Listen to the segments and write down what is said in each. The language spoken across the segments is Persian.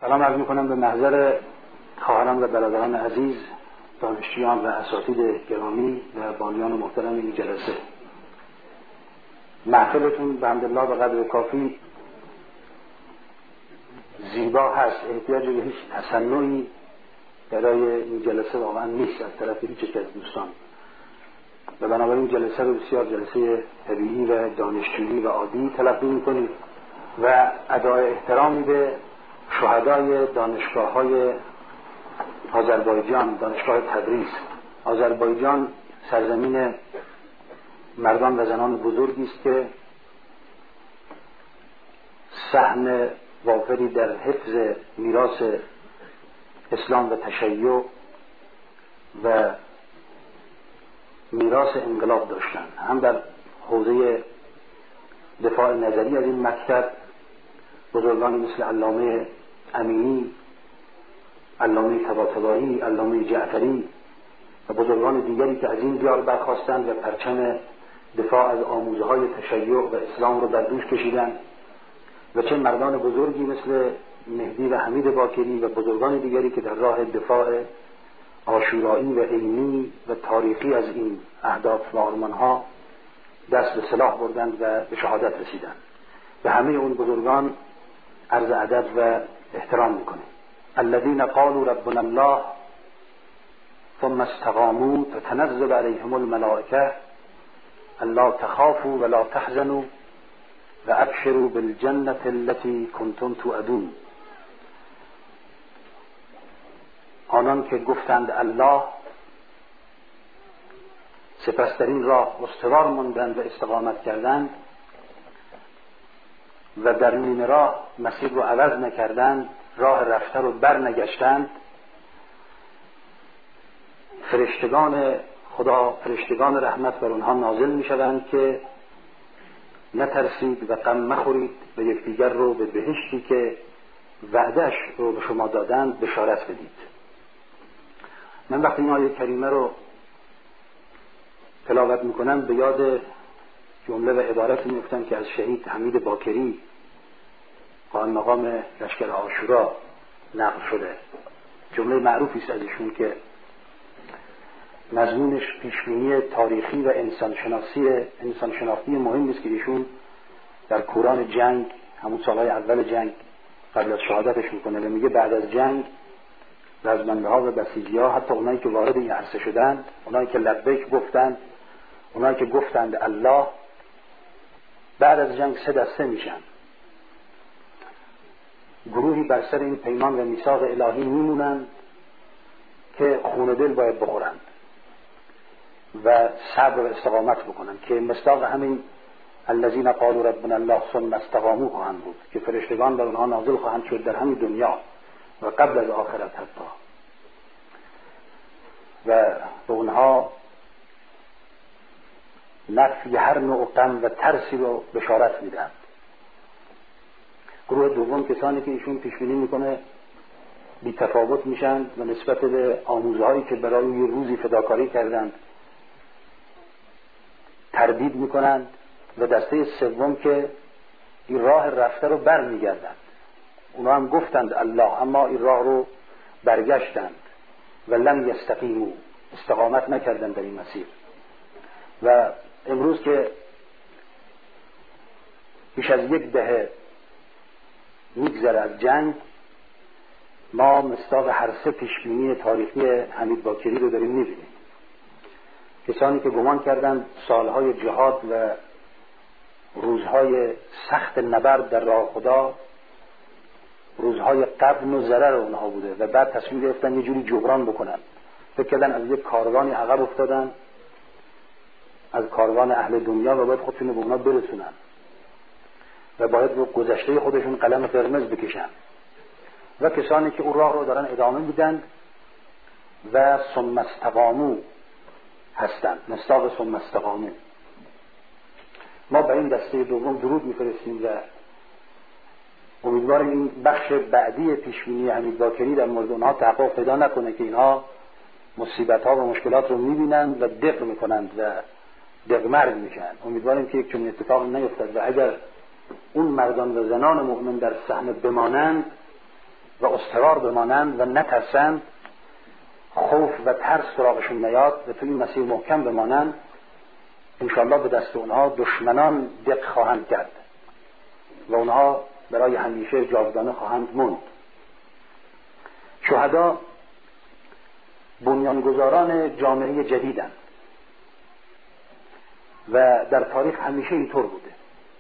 سلام عرض می‌کنم به محضر خواهران و برادران عزیز، دانشجویان و اساتید گرامی و بانیان محترم این جلسه. محفلتون به حمدالله به قدر کافی زیبا هست، احتیاج به هیچ تصنعی برای این جلسه واقعا نیست از طرف هیچ یک از دوستان و بنابراین جلسه رو بسیار جلسه طبیعی و دانشجویی و عادی تلقی می‌کنید و ادای احترامی به شهدای دانشگاه‌های آذربایجان، دانشگاه تبریز. آذربایجان سرزمین مردان و زنان بزرگی است که سهم وافری در حفظ میراث اسلام و تشیع و میراث انقلاب داشتند، هم در حوزه دفاع نظری از این مکتب بزرگانی مثل علامه امینی، علامه طباطبایی، علامه جعفری و بزرگان دیگری که از این دیار برخاستند و پرچم دفاع از آموزه‌های تشیع و اسلام رو بر دوش کشیدند و چه مردان بزرگی مثل مهدی و حمید باکری و بزرگان دیگری که در راه دفاع عاشورایی و علمی و تاریخی از این اهداف و آرمان‌ها دست به سلاح بردند و به شهادت رسیدند. به همه اون بزرگان عرض ادب و احترام میکنیم. الذين قالوا ربنا الله ثم استقاموا تتنزل عليهم الملائكه الا تخافوا ولا تحزنوا وابشروا بالجنه التي كنتم توعدون. آنان که گفتند الله، سپس در این راه استوار ماندند و استقامت کردند و در نیمه راه مسیر رو عوض نکردند، راه رفته رو بر نگشتند، فرشتگان خدا، فرشتگان رحمت بر اونها نازل می شوند که نترسید و غم مخورید و یکدیگر رو به بهشتی که وعده‌اش رو به شما دادند بشارت بدید. من وقتی این آیه کریمه رو تلاوت میکنم به یاد جمله و عبارتی میفتم که از شهید حمید باکری قائم مقام لشکر عاشورا نقل شده. جمله معروفی است از ایشون که مضمونش پیشبینی تاریخی و انسانشناختی مهمی است که ایشون در کوران جنگ، همون سالهای اول جنگ قبل از شهادتش میکنه و میگه بعد از جنگ رزمنده‌ها و بسیجی‌ها، حتی اونایی که وارد این عرصه شدند، اونایی که لبیک گفتند، اونایی که گفتند الله، بعد از جنگ سه دسته میشن. گروهی بر سر این پیمان و میثاق الهی میمونند که خون دل باید بخورند و صبر و استقامت بکنند که مصداق همین الذین قالوا ربنا الله ثم استقاموا خواهند بود که فرشتگان بر اونها نازل خواهند شد در همین دنیا و قبل از آخرت حتی، و به اونها نفی هر نوع غم و ترسی رو بشارت میدن. گروه دوم کسانی که ایشون پیش بینی میکنه بی تفاوت میشن و نسبت به آموزهایی که برای یه روزی فداکاری کردند تردید میکنند، و دسته سوم که این راه رفته رو بر میگردند. اونا هم گفتند الله، اما این راه رو برگشتند و لم یستقیموا، استقامت نکردند در این مسیر. و امروز که بیش از 1 دهه میگذره از جنگ، ما مصداق هر سه پیشبینی تاریخی حمید باکری رو داریم میبینیم. کسانی که گمان کردند سالهای جهاد و روزهای سخت نبرد در راه خدا روزهای غبن و ضرر اونها بوده و بعد تصمیم گرفتن یه جوری جبران بکنن، فکر کردن از یک کاروانی عقب افتادن، از کاروان اهل دنیا، و باید خودشون رو به اونا برسونن و باید رو گذشته خودشون قلم قرمز بکشن. و کسانی که اون راه رو دارن ادامه میدن و ثم استقاموا هستن، مصداق ثم استقاموا. ما به این دسته دوم درود میفرستیم و امیدواریم این بخش بعدی پیشبینی حمید باکری در مورد اونها تحقق پیدا نکنه که اینها مصیبت ها و مشکلات رو میبینند و دق میکنند و دقمرگ میشن. امیدواریم که یک چنین اتفاق نیفتد و اگر اون مردان و زنان مؤمن در صحنه بمانند و مستقر بمانند و نترسند، خوف و ترس سراغشون نیاد و تو این مسیر محکم بمانند، انشاءالله به دست اونها دشمنان دق خواهند کرد و اونها برای همیشه جاودانه خواهند موند. شهدا بنیانگذاران جامعه جدیدند و در تاریخ همیشه اینطور بوده.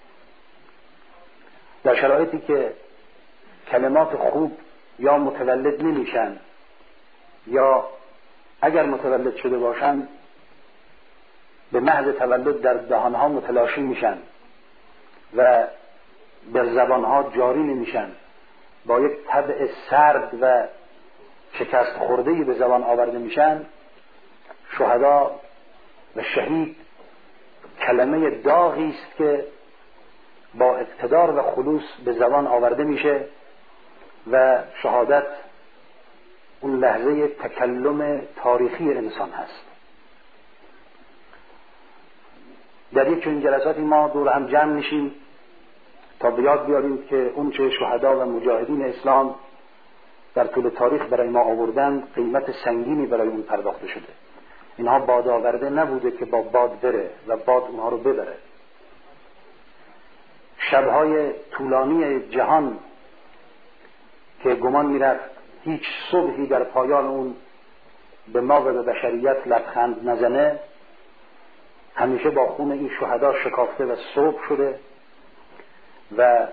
در شرایطی که کلمات خوب یا متولد نمیشن یا اگر متولد شده باشن به محض تولد در دهانها متلاشی میشن و در زبانها جاری نمیشن، با یک طبع سرد و شکست خورده‌ای به زبان آورده میشن، شهدا و شهید کلمه داغی است که با اقتدار و خلوص به زبان آورده میشه و شهادت اون لحظه تکلم تاریخی انسان هست. در یک چنین جلساتی ما دور هم جمع میشیم تا به یاد بیاریم که اون چه شهدا و مجاهدین اسلام در طول تاریخ برای ما آوردن قیمت سنگینی برای اون پرداخته شده. اینها باد آورده نبوده که با باد بره و باد اونها رو ببره. شبهای طولانی جهان که گمان میرفت هیچ صبحی در پایان اون به ما و به بشریت لبخند نزنه، همیشه با خون این شهدا شکافته و صبح شده و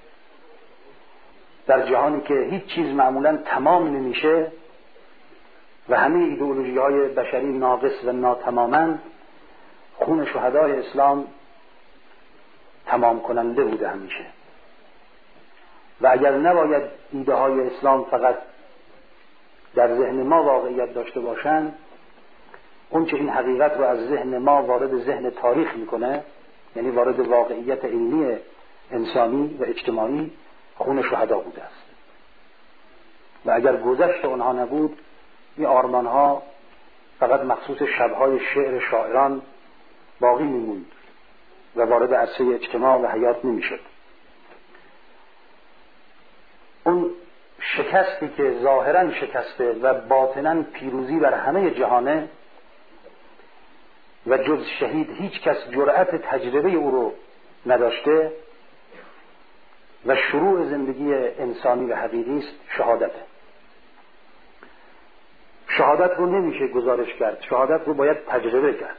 در جهانی که هیچ چیز معمولا تمام نمیشه و همه ایدئولوژی های بشری ناقص و ناتمامند، خون شهدای اسلام تمام کننده بوده همیشه. و اگر نباید ایده های اسلام فقط در ذهن ما واقعیت داشته باشند، اون چه این حقیقت رو از ذهن ما وارد ذهن تاریخ میکنه، یعنی وارد واقعیت علمی انسانی و اجتماعی، خون شهدا بوده است. و اگر گذشت اونها نبود، این آرمان ها فقط مخصوص شبهای شعر شاعران باقی میموند و وارد عرصه اجتماع و حیات نمیشد. اون شکستی که ظاهرا شکسته و باطنا پیروزی بر همه جهانه و جز شهید هیچ کس جرأت تجربه او رو نداشته و شروع زندگی انسانی و حقیقی است، شهادته. شهادت رو نمیشه گزارش کرد، شهادت رو باید تجربه کرد.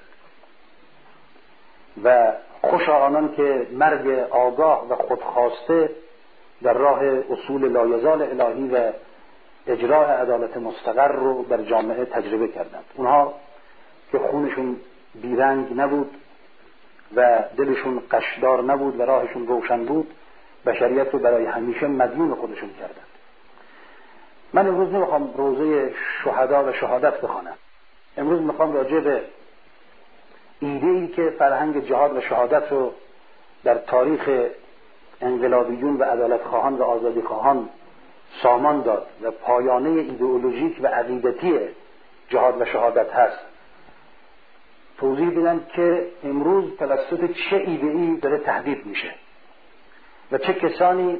و خوشا آنان که مرگ آگاه و خودخواسته در راه اصول لایزال الهی و اجراء عدالت مستقر رو در جامعه تجربه کردند. اونها که خونشون بیرنگ نبود و دلشون قشدار نبود و راهشون روشن بود، بشریت رو برای همیشه مدیون خودشون کردند. من امروز نمیخوام روزه شهدا و شهادت بخوانم. امروز میخوام راجع به ایده‌ای که فرهنگ جهاد و شهادت رو در تاریخ انقلابیون و عدالت خواهان و آزادی خواهان سامان داد و پایانه ایدئولوژیک و عقیدتی جهاد و شهادت هست، توضیح بدم که امروز توسط چه ایده‌ای داره تهدید میشه و چه کسانی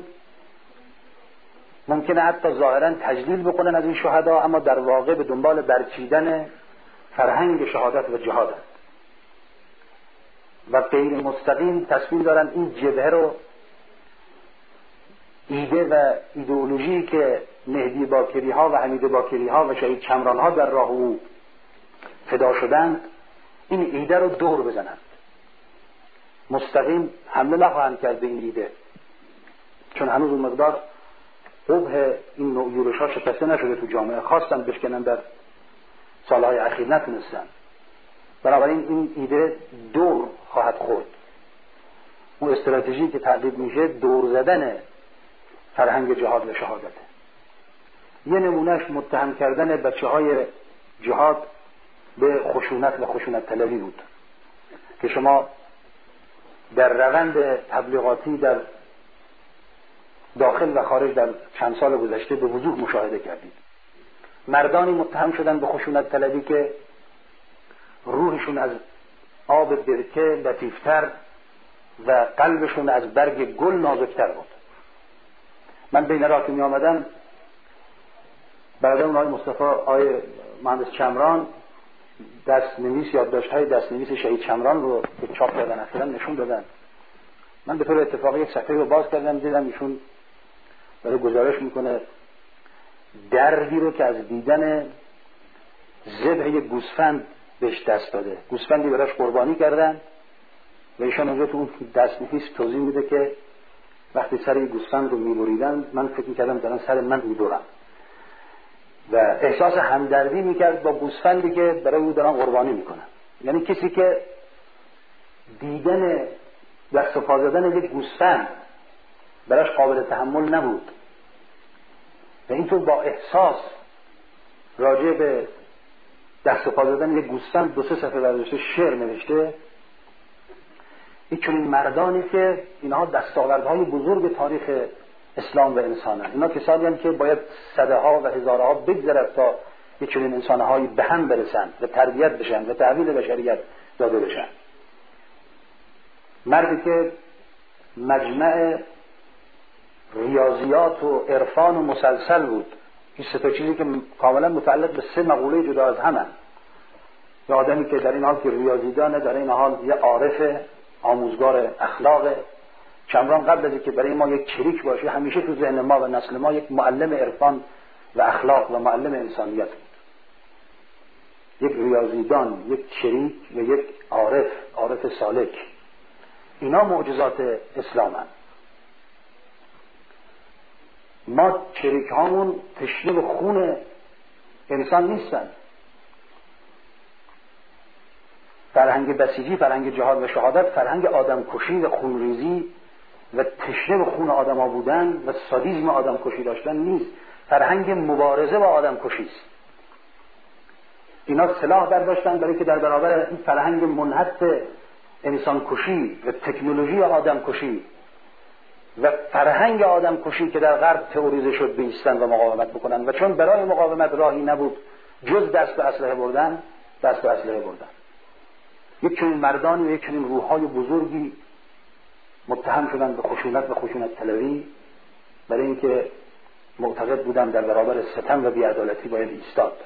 ممکنه حتی ظاهرا تجلیل بکنن از این شهدا، اما در واقع به دنبال برچیدن فرهنگ شهادت و جهاد هست و غیر مستقیم تصمیم دارن این جبهه رو، ایده و ایدئولوژی که مهدی باکری ها و حمید باکری ها و شهید چمران ها در راه او فدا شدند، این ایده رو دور بزنند. مستقیم حمله نخواهند کرد به این ایده، چون هنوز اون مقدار قبح این نوع یورش ها شکسته نشده تو جامعه، خواستن بشکنن در سالهای اخیر نتونستن. بنابراین این ایده دور خواهد خورد. اون استراتژی که تعقیب میشه دور زدن فرهنگ جهاد و شهادته. یه نمونهش متهم کردن بچه های جهاد به خشونت و خشونت طلبی بود که شما در روند تبلیغاتی در داخل و خارج در چند سال گذشته به وضوح مشاهده کردید. مردانی متهم شدن به خشونت طلبی که روحشون از آب برکه لطیفتر و قلبشون از برگ گل نازکتر بود. من بین راه که می آمدم برادرم آقای مصطفی، آقای مهندس چمران دست‌نویس یادداشت‌های دست‌نویس شهید چمران رو که چاپ کردن اصلا نشون دادن. من به طور اتفاقی یک صفحه رو باز کردم دیدم ایشون داره گزارش میکنه دردی رو که از دیدن ذبح یک گوسفند بهش دست داده. گوسفندی براش قربانی کردن و ایشون اونجا تو اون دست‌نویس توضیح میده که وقتی سر یک گوسفند رو میبریدن من فکر میکردم دارن سر من میبرن و احساس همدردی میکرد با گوسفندی که برای او دارن قربانی میکنن. یعنی کسی که دیدن دست و پا زدن یک گوسفند براش قابل تحمل نبود و اینطور با احساس راجع به دست و پا زدن یک گوسفند 2-3 صفحه برداشته شعر نوشته. این چنین مردانی که اینها دستاوردهای بزرگ تاریخ اسلام و انسان هست. اینا کسانی هستند که باید صده ها و هزاره ها بگذرد تا یک چنین انسانهایی به هم برسند و تربیت بشن و تحویل بشریت داده بشن. مردی که مجمع ریاضیات و عرفان و مسلسل بود. این 3 چیزی که کاملا متعلق به 3 مقوله جدا از هم هست. یه آدمی که در این حال که ریاضیدانه، در این حال یه عارف، آموزگار اخلاق. چمران قبل از اینکه برای ما یک چریک باشه همیشه تو ذهن ما و نسل ما یک معلم عرفان و اخلاق و معلم انسانیت بود. یک ریاضیدان، یک چریک و یک عارف سالک. اینا معجزات اسلام هست. ما چریک هامون تشنه به خون انسان نیستن. فرهنگ بسیجی، فرهنگ جهاد و شهادت، فرهنگ آدم کشی و خونریزی و تشنه به خون آدم ها بودن و سادیزم آدم کشی داشتن نیست. فرهنگ مبارزه با آدم کشی است. اینا سلاح برداشتن برای که در برابر این فرهنگ منحط انسان کشی و تکنولوژی آدم کشی و فرهنگ آدم کشی که در غرب تئوریزه شد بایستن و مقاومت بکنن و چون برای مقاومت راهی نبود جز دست به اسلحه بردن. یک چنین مردانی و یک چنین روح‌های بزرگی متهم شدن به خشونت و خشونت طلبی برای اینکه معتقد بودن در برابر ستم و بی‌عدالتی باید ایستاد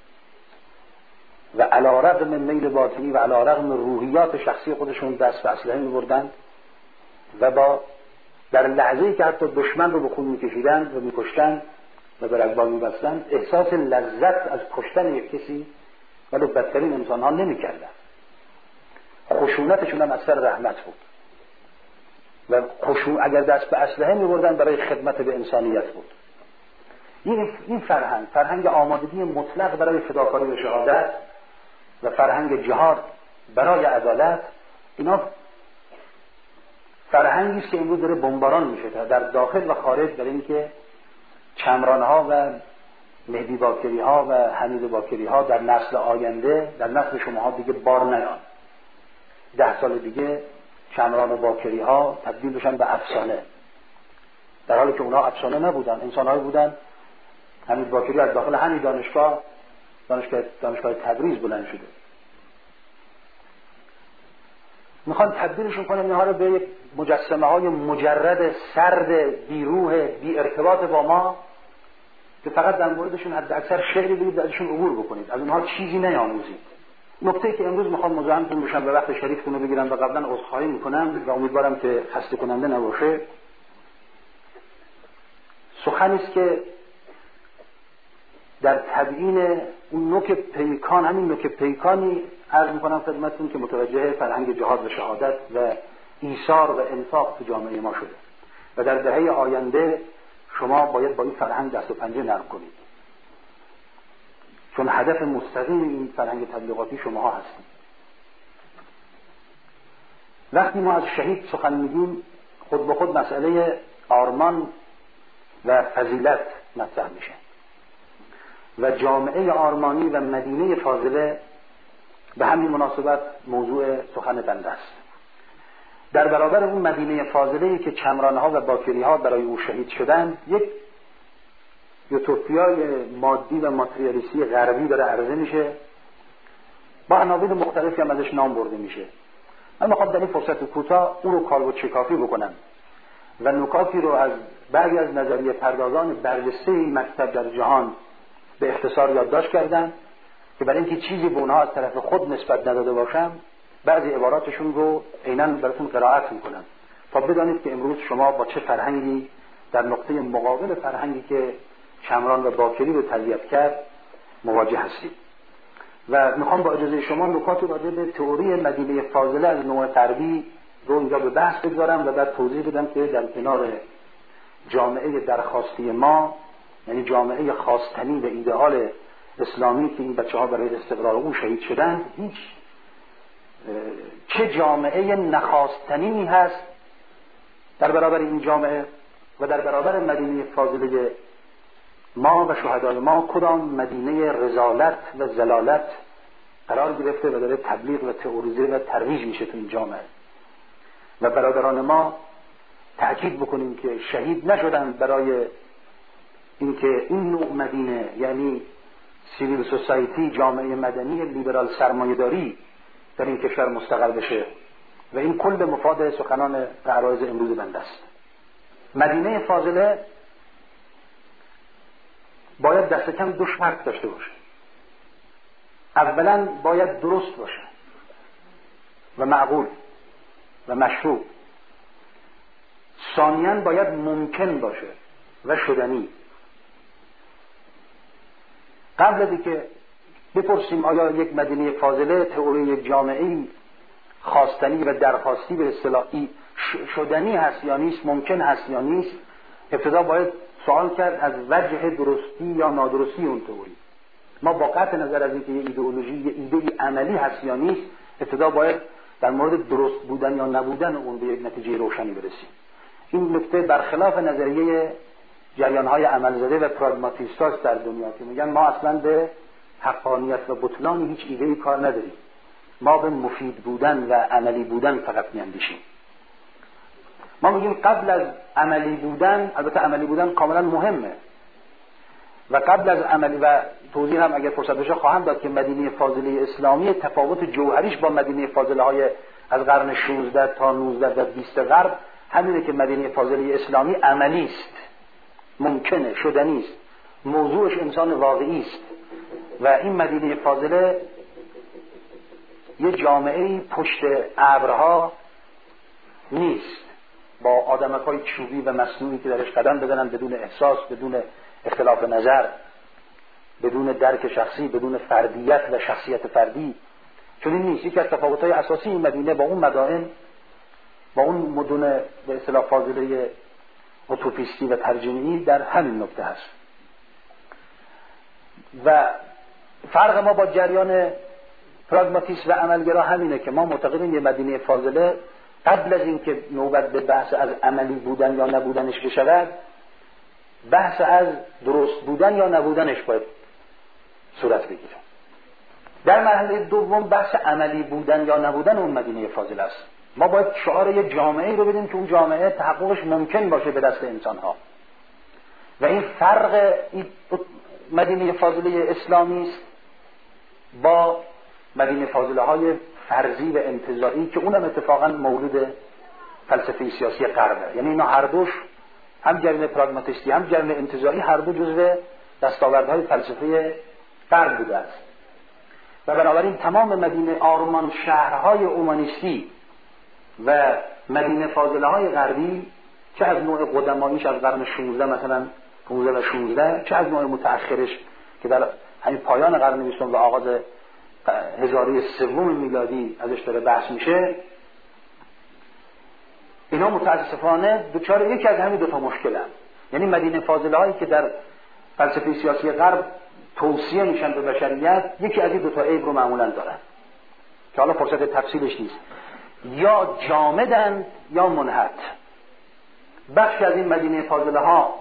و علی رغم میل باطنی و علی رغم روحیات شخصی خودشون دست به اسلحه می‌بردن و در لحظه‌ای که حتی دشمن رو به خون می‌کشیدن و می‌کشتن و به رگبار می‌بستن احساس لذت از کشتن یک کسی ولی بدترین انسان‌ها نمی‌کردن. خشونتشون هم اثر رحمت بود و اگر دست به اسلحه می‌بردن برای خدمت به انسانیت بود. این فرهنگ آمادگی مطلق برای فداکاری و شهادت و فرهنگ جهاد برای عدالت، اینا فرهنگی است که امروز داره بمباران میشه در داخل و خارج، برای اینکه چمران‌ها و مهدی باکری‌ها و حمید باکری‌ها در نسل آینده، در نسل شماها دیگه بار نیان. 10 سال دیگه چمران و باکری‌ها تبدیل بشن به افسانه، در حالی که اونها افسانه نبودن، انسان‌هایی بودن. حمید باکری از داخل همین دانشگاه تبریز بلند شده. میخوان تبدیلشون کنن اینها رو به یک مجسمه‌های مجرد، سرد، بیروح، بی ارتباط با ما که فقط در موردشون حد اکثر شعری بگید ازشون عبور بکنید، از اونها چیزی نیاموزید. نکته‌ای که امروز میخوام مزاحمتون بشم به وقت شریفتون رو بگیرم و قبلا عذرخواهی میکنم و امیدوارم که خسته کننده نباشه، سخنی است که در تبیین اون نوک پیکان، همین نوک پیکانی عرض میکنم خدمتتون که متوجه فرهنگ جهاد و شهادت و ایثار و انفاق تو جامعه ما شده و در دهه آینده شما باید با این فرهنگ دست و پنجه نرم کنید، چون هدف مستقیم این فرهنگ تبلیغاتی شماها هستید. وقتی ما از شهید سخن میگیم خود به خود مسئله آرمان و فضیلت مطرح میشه و جامعه آرمانی و مدینه فاضله به همین مناسبت موضوع سخن بنده است. در برابر اون مدینه فاضله‌ای که چمران‌ها و باکری‌ها برای او شهید شدند، یک یوتوپیای مادی و ماتریالیستی غربی داره عرضه میشه، با عناوین مختلفی هم ازش نام برده میشه. من میخوام در این فرصت کوتاه اون رو کالبد شکافی بکنم و نکاتی رو از بعضی از نظریه پردازان برجسته این مکتب در جهان به اختصار یادداشت کردن که برای اینکه چیزی به اونها از طرف خود نسبت نداده باشم بعضی عباراتشون رو عیناً براتون قرائت میکنم تا بدانید که امروز شما با چه فرهنگی در نقطه مقابل فرهنگی که شمران و باکری رو تربیت کرد مواجه هستید. و میخوام با اجازه شما نکاتی راجع به تئوری مدینه فاضله از نوع غربی رو اینجا به بحث بگذارم و بعد توضیح بدم که در کنار جامعه درخواستی ما، یعنی جامعه خواستنی و ایدئال اسلامی که این بچه‌ها برای استقرار اون شهید شدن، هیچ چه جامعه نخواستنی هست در برابر این جامعه و در برابر مدینه فاضله ما و شهدای ما کدام مدینه رذالت و ضلالت قرار گرفته و داره تبلیغ و تئوریزه و ترویج میشه تو این جامعه. و برادران ما تأکید بکنیم که شهید نشدن برای اینکه این نوع مدینه، یعنی سیویل سوسایتی، جامعه مدنی لیبرال سرمایه‌داری در این کشور مستقر بشه و این کل مفاد سخنان عرایض امروز بنده است. مدینه فاضله باید دست کم دو شرط داشته باشه. اولا باید درست باشه و معقول و مشروع. ثانیاً باید ممکن باشه و شدنی. قبل از اینکه بپرسیم آیا یک مدینه فاضله تئوری یک جامعه خواستنی و درخواستی به اصطلاحی شدنی هست یا نیست، ممکن هست یا نیست، ابتدا باید سوال کرد از وجه درستی یا نادرستی اون تئوری. ما با قطع نظر از اینکه یه ایدئولوژی یه ایده عملی هست یا نیست، ابتدا باید در مورد درست بودن یا نبودن اون به یک نتیجه روشنی برسیم. این نکته برخلاف نظریه جریان‌های عملزده و پراگماتیستاست در دنیا که میگن ما اصلا به حقانیت و بطلان هیچ ایده‌ای کار نداریم، ما به مفید بودن و عملی بودن فقط می‌اندیشیم. ما میگیم قبل از عملی بودن، البته عملی بودن کاملا مهمه، و قبل از عملی، و توضیح هم اگر فرصت بشه خواهم داد که مدینه فاضله اسلامی تفاوت جوهریش با مدینه فاضله های از قرن 16 تا 19 و 20 غرب همینه که مدینه فاضله اسلامی عملی است، ممکنه، شدنی است، موضوعش انسان واقعی است. و این مدینه فاضله یه جامعه پشت ابرها نیست با آدمک‌های چوبی و مصنوعی که درش قدم بزنن بدون احساس، بدون اختلاف نظر، بدون درک شخصی، بدون فردیت و شخصیت فردی. چون این نیست. یکی از تفاوت‌های اساسی این مدینه با اون مدائن، با اون مدن به اصطلاح فاضله اوتوپیستی و ترجمه‌ای در همین نکته هست. و فرق ما با جریان پراگماتیست و عملگرا همینه که ما معتقدیم یه مدینه فاضله قبل از اینکه نوبت به بحث از عملی بودن یا نبودنش بشود، بحث از درست بودن یا نبودنش باید صورت بگیره. در مرحله دوم بحث عملی بودن یا نبودن اون مدینه فاضله است. ما باید شعار یه جامعه رو بدیم که اون جامعه تحققش ممکن باشه به دست انسان‌ها. و این فرق مدینه فاضله اسلامی است با مدینه فاضله های فرضی و انتزاعی که اونم اتفاقا مولود فلسفه سیاسی غربه. یعنی اینا هر دوش، هم جریان پراگماتیستی هم جریان انتزاعی، هر دو جزو دستاوردهای فلسفه غرب بوده است. و بنابراین تمام مدینه آرمان شهرهای اومانیستی و مدینه فاضله های غربی، چه از نوع قدماییش از قرن 16 مثلا 15 و 16، چه از نوع متأخرش که در همین پایان قرن 20 و آغاز هزاره سوم میلادی ازش داره بحث میشه، اینا متاسفانه دوچار یکی از همین دو تا مشکل هست. یعنی مدینه فاضله هایی که در فلسفه سیاسی غرب توصیه میشن به بشریت، یکی از این دو تا عیب رو معمولا دارن که حالا فرصت تفصیلش نیست. یا جامدن یا منحت. بخشی از این مدینه فاضله ها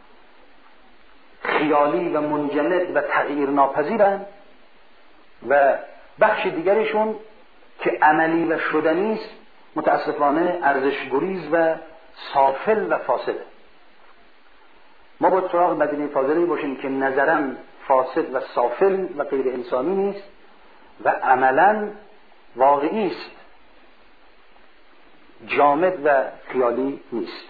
خیالی و منجمد و تغییر ناپذیرن و بخش دیگرشون که عملی و شدنی است متاسفانه ارزش گریز و سافل و فاسده. ما باید سراغ مدینه فاضله باشیم که نظراً فاسد و سافل و غیر انسانی نیست و عملاً واقعی است، جامد و خیالی نیست.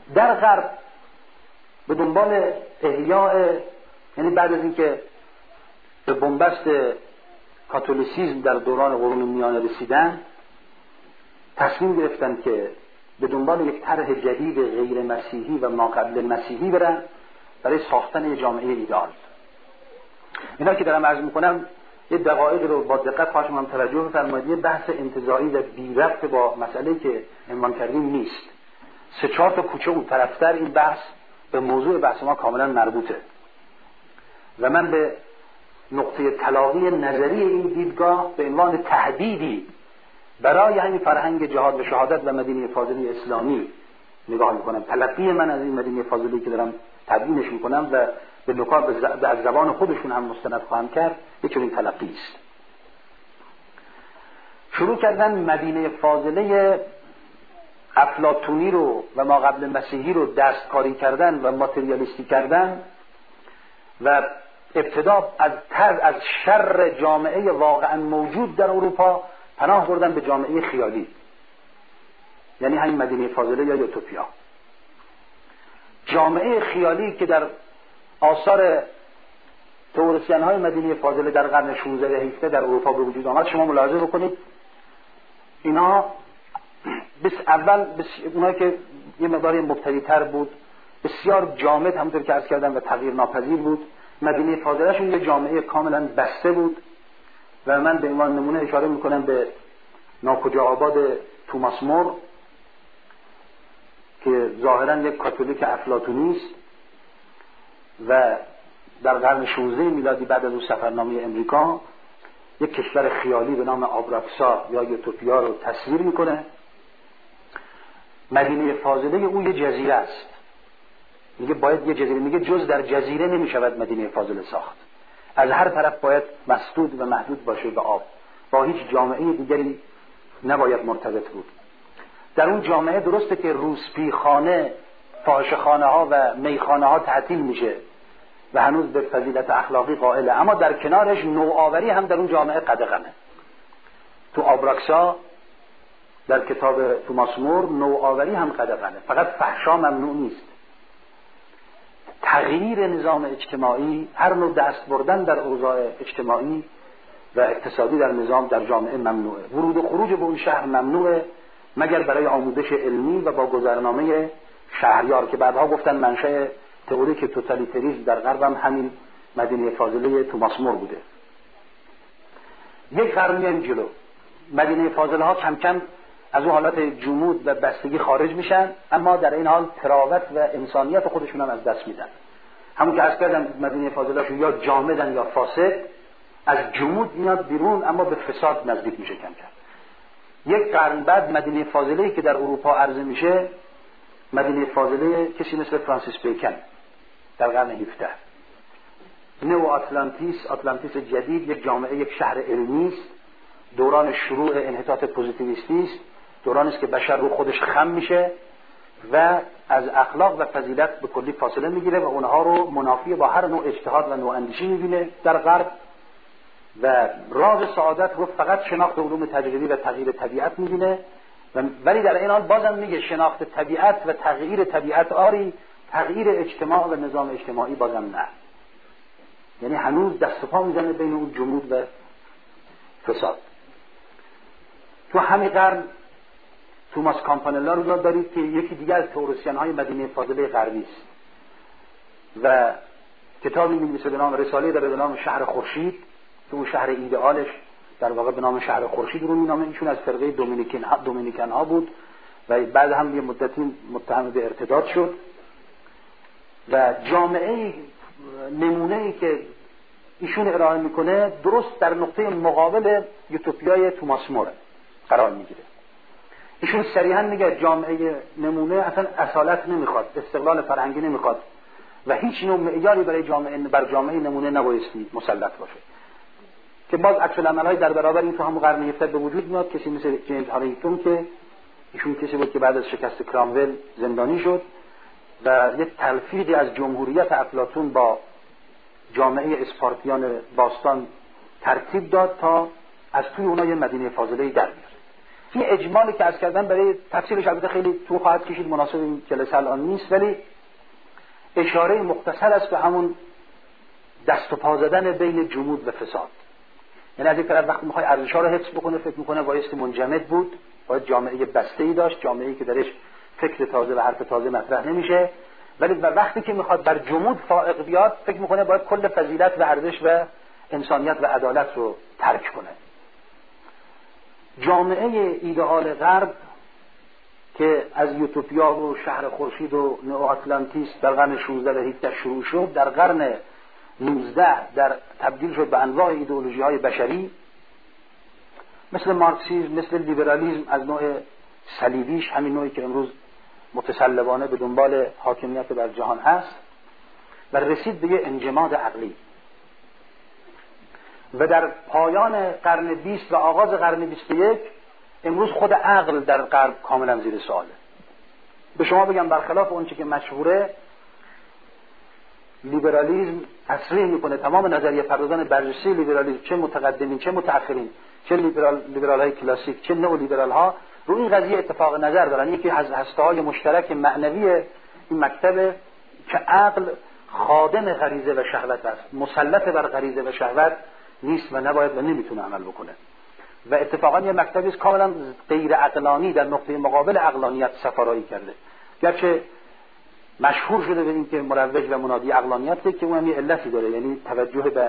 در غرب به دنبال احیاء، یعنی بعد از اینکه به بنبست کاتولیسیسم در دوران قرون میانه رسیدن، تصمیم گرفتن که به دنبال یک طرح جدید غیر مسیحی و ماقبل مسیحی برن برای ساختن یک جامعه ایدئال. اینا که دارم عرض میکنم یه دقایق رو با دقت خواهش می‌کنم توجه بفرمایید. یه بحث انتزاعی و بی ربط با مسئله که عنوان کردیم نیست. 3-4 تا کوچه اون طرفتر این بحث به موضوع بحث ما کاملا مربوطه و من به نقطه تلاقی نظری این دیدگاه به عنوان تهدیدی برای همین فرهنگ جهاد و شهادت و مدینه فاضله اسلامی نگاه میکنم. تلقی من از این مدینه فاضله که دارم تبیینش میکنم و به نکات از زبان خودشون هم مستند خواهم کرد، یک چنین تلقی است. شروع کردن مدینه فاضله افلاطونی رو و ما قبل مسیحی رو دستکاری کردن و ماتریالیستی کردن و ابتدا از شر جامعه واقعا موجود در اروپا پناه بردن به جامعه خیالی، یعنی همین مدینه فاضله یا یوتوپیا. جامعه خیالی که در آثار تئوریسین های مدینه فاضله در قرن 16 و 17 در اروپا به وجود آمد، شما ملاحظه بکنید اینا اونایی که یه مقداری مبتدی تر بود بسیار جامد همونطور که عرض کردم و تغییر ناپذیر بود. مدینه فاضله شون یه جامعه کاملا بسته بود و من به عنوان نمونه اشاره میکنم به ناکجا آباد توماس مور که ظاهرا یک کاتولیک افلاطونی است و در قرن 16 میلادی بعد از اون سفرنامه امریکا یک کشور خیالی به نام آبراکسا یا یوتوپیا رو تصویر میکنه. مدینه فاضله او یه جزیره است، میگه باید یه جزیره، میگه جز در جزیره نمیشود مدینه فاضله ساخت، از هر طرف باید مسدود و محدود باشه به آب، با هیچ جامعه دیگری نباید مرتبط بود. در اون جامعه درسته که روسپی خانه، فاحشه‌خانه ها و میخانه ها تعطیل میشه و هنوز به فضیلت اخلاقی قائله، اما در کنارش نوآوری هم در اون جامعه قدغنه. تو آبراکسا در کتاب توماس مور نوآوری هم قدغنه، فقط فحشا ممنوع نیست. تغییر نظام اجتماعی، هر نوع دست بردن در اوضاع اجتماعی و اقتصادی در نظام در جامعه ممنوعه. ورود و خروج به اون شهر ممنوعه مگر برای آموزش علمی و با گذرنامه شهریار که بعدها گفتن منشأ تئوریک توتالیتریسم در غرب هم همین مدینه فاضله توماس مور بوده. یک قرن جلو مدینه فاضله ها کم کم از اون حالت جمود و بستگی خارج میشن، اما در این حال تراوت و انسانیت خودشون هم از دست میدن. همون که عرض کردم مدینه فاضله هاشون یا جامدن یا فاسد، از جمود میاد بیرون اما به فساد نزدیک میشه کم کم. یک قرن بعد مدینه فاضله‌ای که در اروپا عرضه میشه مدینه فاضله کسی مثل فرانسیس بیکن در قرن 17. نو آتلانتیس جدید، یک جامعه، یک شهر علمی است، دوران شروع انحطاط پوزیتیویستی است، دورانی است که بشر رو خودش خم میشه و از اخلاق و فضیلت به کلی فاصله میگیره و اونها رو منافی با هر نوع اجتهاد و نوع اندیشی میبینه در غرب و راز سعادت رو فقط شناخت علوم تجربی و تغییر طبیعت میبینه. ولی در این حال بازم میگه شناخت طبیعت و تغییر طبیعت آری، تغییر اجتماع و نظام اجتماعی بازم نه. یعنی هنوز دست و پا میزنه بین اون جمود و فساد. تو همین قرن توماس کامپانلا رو دارید که یکی دیگر از تئوریسین های مدینه فاضله غربی است و کتابی می‌نویسه به نام رساله در به نام شهر خورشید که اون شهر ایدئالش در واقع به نام شهر خورشید رو مینامه. ایشون از فرقه دومینیکن ها بود و بعد هم یه مدتی متهم به ارتداد شد و جامعه نمونه‌ای که ایشون ارائه میکنه درست در نقطه مقابل یوتوپیای توماس مور قرار میگیره. ایشون صریحا میگه جامعه نمونه اصلا اصالت نمیخواد، استقلال فرهنگی نمیخواد و هیچ نوع معیاری بر جامعه نمونه نبایستی مسلط باشه، که باز عکس العمل‌های در برابر این تو همون قرن 17 به وجود میاد. کسی مثل جیمز هاریتون که ایشون کسی بود که بعد از شکست کرامول زندانی شد و یک تلفیقی از جمهوریت افلاطون با جامعه اسپارتیان باستان ترتیب داد تا از توی اونها یه مدینه فاضله در بیاره. این اجمالی که عرض کردم برای تفسیرش البته خیلی طول خواهد کشید، مناسب این جلسه الان نیست، ولی اشاره مختصر است به همون دست و پا زدن بین جمود و فساد. یعنی از یک طرف وقتی میخوای ارزش‌ها رو حفظ بکنه فکر میکنه بایستی منجمد بود، باید جامعه بسته‌ای داشت، جامعه‌ای که درش فکر تازه و حرف تازه مطرح نمیشه، ولی وقتی که میخواد بر جمود فائق بیاد فکر میکنه باید کل فضیلت و ارزش و انسانیت و عدالت رو ترک کنه. جامعه ایدئال غرب که از یوتوپیا و شهر خورشید و نئو آتلانتیس در قرن 16 و 17 شروع شد، در قرن 19 در تبدیل شد به انواع ایدئولوژی‌های بشری مثل مارکسیسم، مثل لیبرالیسم از نوع صلیبیش، همین نوعی که امروز متسلبانه به دنبال حاکمیت بر جهان هست، و رسید به یه انجماد عقلی. و در پایان قرن 20 و آغاز قرن 21 امروز خود عقل در غرب کاملا زیر سواله. به شما بگم برخلاف اون چه که مشهوره، لیبرالیسم تصریح میکنه تمام نظریه پردازان برجسته لیبرالیسم، چه متقدمین چه متأخرین، چه لیبرال های کلاسیک چه نئو لیبرال ها، رو این قضیه اتفاق نظر دارن. یکی از هسته‌های مشترک معنوی این مکتبه که عقل خادم غریزه و شهوت است، مسلط بر غریزه و شهوت نیست و نباید و نمیتونه عمل بکنه. و اتفاقا یه مکتبی است کاملا غیر عقلانی در نقطه مقابل عقلانیت سفارایی کرده، گرچه مشهور شده به این که مروج و منادی عقلانیته، که اون هم یه علتی داره، یعنی توجه به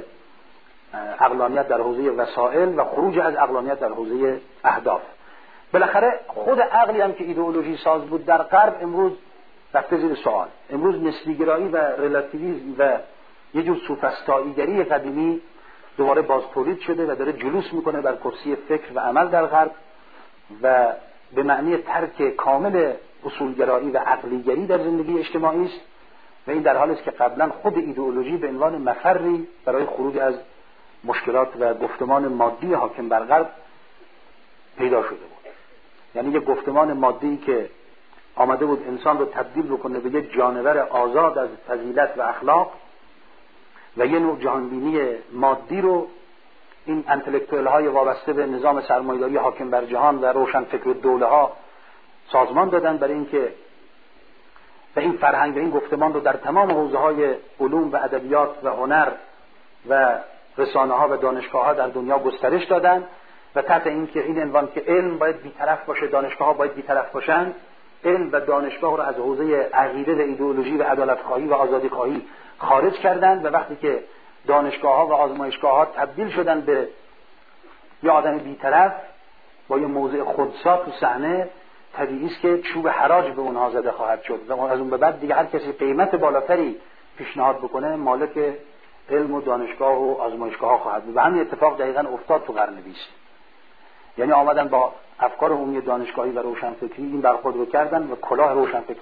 عقلانیت در حوزه وسائل و خروج از عقلانیت در حوزه اهداف. بالاخره خود عقلی هم که ایدئولوژی ساز بود در غرب امروز رفته زیر سوال. امروز نسبی‌گرایی و رلاتیویسم و یه جور سوفسطائی‌گری قدیمی دوباره باز تولید شده و داره جلوس میکنه بر کرسی فکر و عمل در غرب، و به معنی ترک کامل اصولگرایی و عقلیگری در زندگی اجتماعی است. و این در حالی است که قبلا خود ایدئولوژی به عنوان مفری برای خروج از مشکلات و گفتمان مادی حاکم بر غرب پیدا شده بود. یعنی یک گفتمان مادی که آمده بود انسان رو تبدیل بکنه به یک جانور آزاد از فضیلت و اخلاق، و یه نوع جهانبینی مادی رو این انتلکتوئل های وابسته به نظام سرمایه‌داری حاکم بر جهان و روشنفکر دوله ها سازمان دادن برای اینکه و این فرهنگ و این گفتمان رو در تمام حوزه های علوم و ادبیات و هنر و رسانه ها و دانشگاه ها در دنیا گسترش دادن، و تحت این که این عنوان که علم باید بی‌طرف باشه، دانشگاه ها باید بی‌طرف باشن، علم و دانشگاه رو از حوزه عقیده و ایدئولوژی و عدالت خواهی و آزادی خواهی خارج کردند. و وقتی که دانشگاه ها و آزمایشگاه ها تبدیل شدن به یه آدم بی‌طرف با یه موضع خودسا تو صحنه، طبیعی است که چوب حراج به اونها زده خواهد شد و از اون به بعد دیگه هر کسی قیمت بالاتری پیشنهاد بکنه مالک علم و دانشگاه و آزمایشگاه ها خواهد بود. و همین اتفاق دقیقاً افتاد تو قرن 20. یعنی آمدن با افکار عمومی دانشگاهی و روشنفکری این برخورد رو کردن و کلاه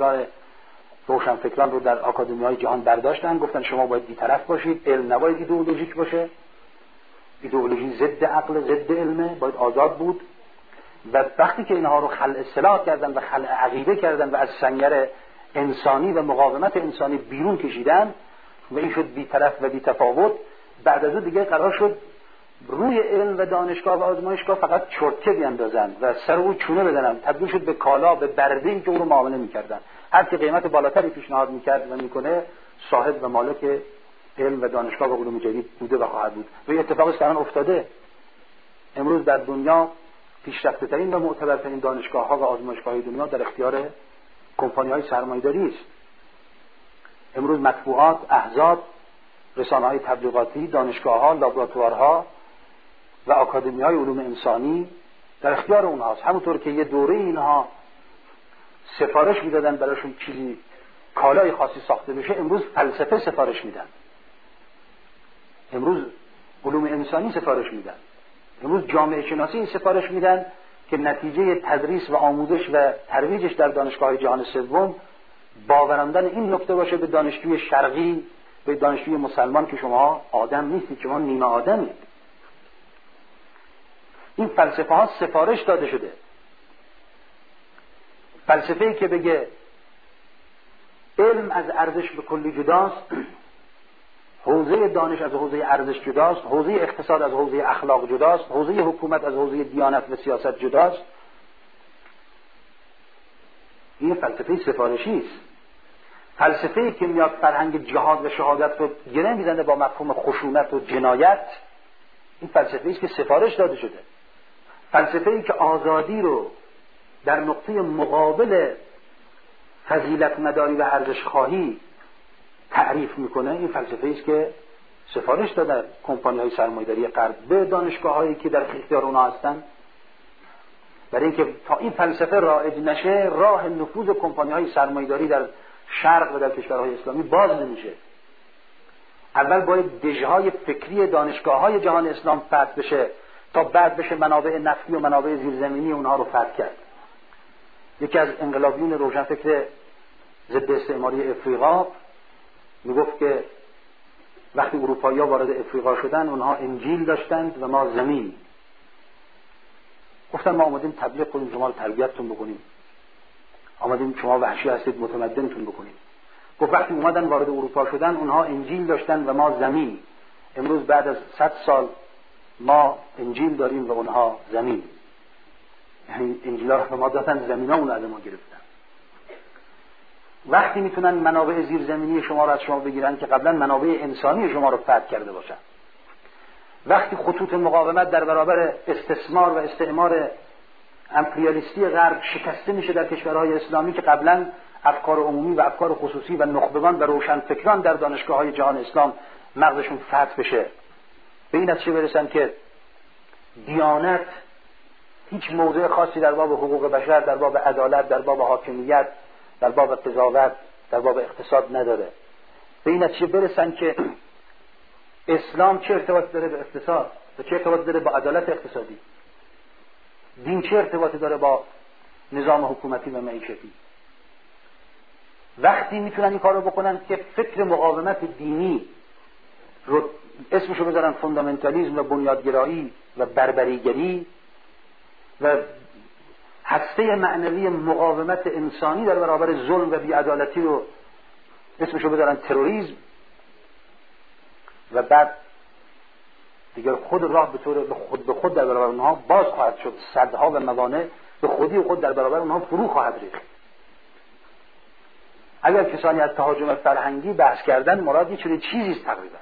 روشنفکران رو در آکادمی‌های جهان برداشتن، گفتن شما باید بی‌طرف باشید، علم نباید ایدئولوژیک باشه، ایدئولوژی ضد عقل، ضد علمه، باید آزاد بود. و وقتی که اینها رو خلع اصطلاح کردن و خلع عقیده کردن و از سنگر انسانی و مقاومت انسانی بیرون کشیدن و این شد بی‌طرف و بی‌تفاوت، بعد از اون دیگه قرار شد روی علم و دانشگاه و آزمایشگاه فقط چرتکه بیاندازن و سر او چونه بزنن، تبدیل شد به کالا، به برده‌ای که او رو معامله می‌کردن. هر کی قیمت بالاتری پیشنهاد می‌کرد و می‌کنه صاحب و مالک علم و دانشگاه و علوم جدید بوده و خواهد بود. و این اتفاقی است که الان افتاده. امروز در دنیا پیشرفته‌ترین و معتبرترین دانشگاه‌ها و آزمایشگاه‌های دنیا در اختیار کمپانی‌های سرمایه‌داری است. امروز مطبوعات، احزاب، رسانه‌های تبلیغاتی، دانشگاه‌ها، لابراتوارها و آکادمی‌های علوم انسانی در اختیار اونهاست. همونطور که یه دوره اینها سفارش میدادن براشون چیزی کالای خاصی ساخته بشه، امروز فلسفه سفارش میدن، امروز علوم انسانی سفارش میدن، امروز جامعه شناسی سفارش میدن که نتیجه تدریس و آموزش و ترویجش در دانشگاه جهان سوم باوراندن این نکته باشه به دانشجوی شرقی، به دانشجوی مسلمان که شما آدم نیستید، شما نیمه آدمید. این فلسفه ها سفارش داده شده. فلسفه‌ای که بگه علم از ارزش به کلی جداست، حوزه دانش از حوزه ارزش جداست، حوزه اقتصاد از حوزه اخلاق جداست، حوزه حکومت از حوزه دیانت و سیاست جداست. این فلسفه سفارشی است. فلسفه‌ای که میاد فرهنگ جهاد و شهادت رو گره میزنه با مفهوم خشونت و جنایت، این فلسفه‌ای است که سفارش داده شده. فلسفه‌ای که آزادی رو در نقطه مقابل فضیلت مداری و ارزش خواهی تعریف میکنه، این فلسفه‌ای است که سفارش دادن کمپانی‌های سرمایه‌داری غرب به دانشگاه‌هایی که در اختیار اونها هستند، برای اینکه تا این فلسفه رایج نشه راه نفوذ کمپانی‌های سرمایه‌داری در شرق و در کشورهای اسلامی باز نمیشه. اول باید دژهای فکری دانشگاه‌های جهان اسلام فتح بشه تا بعد بشه منابع نفتی و منابع زیرزمینی اونها رو فتح کرد. یکی از انقلابیون روشنفکر ضد استعماری افریقا میگفت که وقتی اروپایی‌ها وارد افریقا شدن اونها انجیل داشتند و ما زمین. گفتن ما آمدیم تبلیغ کنیم، شما رو تربیتتون بکنیم، آمدیم شما وحشی هستید متمدنتون بکنیم. گفت وقتی اومدن وارد اروپا شدن اونها انجیل داشتن و ما زمین. امروز بعد از 100 سال ما انجیل داریم و اونها زمین. یعنی انجیل ها رو به ما دادن، زمین ها اون از ما گرفتن. وقتی میتونن منابع زیرزمینی شما رو از شما بگیرن که قبلا منابع انسانی شما رو فتح کرده باشن، وقتی خطوط مقاومت در برابر استثمار و استعمار امپریالیستی غرب شکسته میشه در کشورهای اسلامی که قبلا افکار عمومی و افکار خصوصی و نخبگان و روشنفکران در دانشگاه‌های جهان اسلام مغزشون فتح بشه، به این نتیجه برسن که دیانت هیچ موضوع خاصی در باب حقوق بشر، در باب عدالت، در باب حاکمیت، در باب قضاوت، در باب اقتصاد نداره. به این نتیجه برسن که اسلام چه ارتباطی داره به اقتصاد و چه ارتباطی داره با عدالت اقتصادی، دین چه ارتباطی داره با نظام حکومتی و معیشتی. وقتی میتونن این کار رو بکنن که فکر مقاومت دینی رو اسمشو بذارن فوندامنتالیسم و بنیادگرایی و بربریگری و هسته معنوی مقاومت انسانی در برابر ظلم و بی‌عدالتی رو اسمشو بذارن تروریسم، و بعد دیگر خود راه به طور به خود در برابر اونها باز خواهد شد، صدها و موانع به خودی خود در برابر اونها فرو خواهد ریخت. اگر کسانی از تهاجم فرهنگی بحث کردن مراد یه چیزی است تقریبا.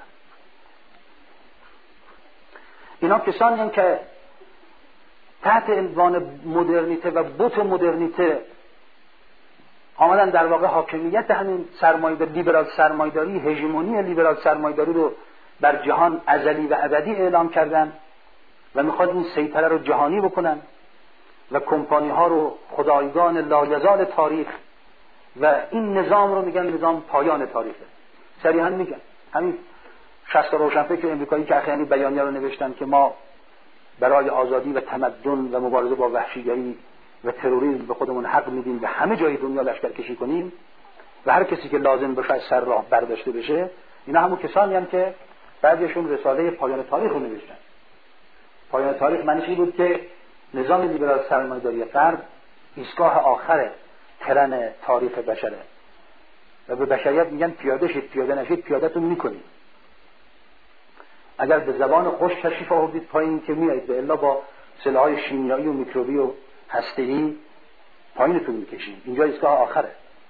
اینا کسانی هستند که تحت عنوان مدرنیته و بت مدرنیته آمدن در واقع حاکمیت همین سرمایه‌داری، لیبرال سرمایه‌داری، هژمونی لیبرال سرمایه‌داری رو بر جهان ازلی و ابدی اعلام کردن و میخواد این سیطره رو جهانی بکنن و کمپانی ها رو خدایگان لایزال تاریخ و این نظام رو میگن نظام پایان تاریخه. صریحا میگن همین 60 روشنفکر امریکایی که اخیراً بیانیه رو نوشتن که ما برای آزادی و تمدن و مبارزه با وحشیگری و تروریسم به خودمون حق میدیم و همه جای دنیا لشکرکشی کنیم و هر کسی که لازم باشه از سر راه برداشته بشه. اینا همون کسانی هستند که بعضیشون رساله پایان تاریخ رو نوشتن. پایان تاریخ معنیش این بود که نظام لیبرال سرمایه‌داری غرب ایستگاه آخر ترن تاریخ بشره و به بشریت میگن پیاده شید، پیاده نشید پیاده‌تون میکنید. اگر به زبان خوش تشریف آوردید پایین که میایید، به الا با سلاح‌های شیمیایی و میکروبی و هسته‌ای پایینتون میکشید. اینجا ایستگاه آخره.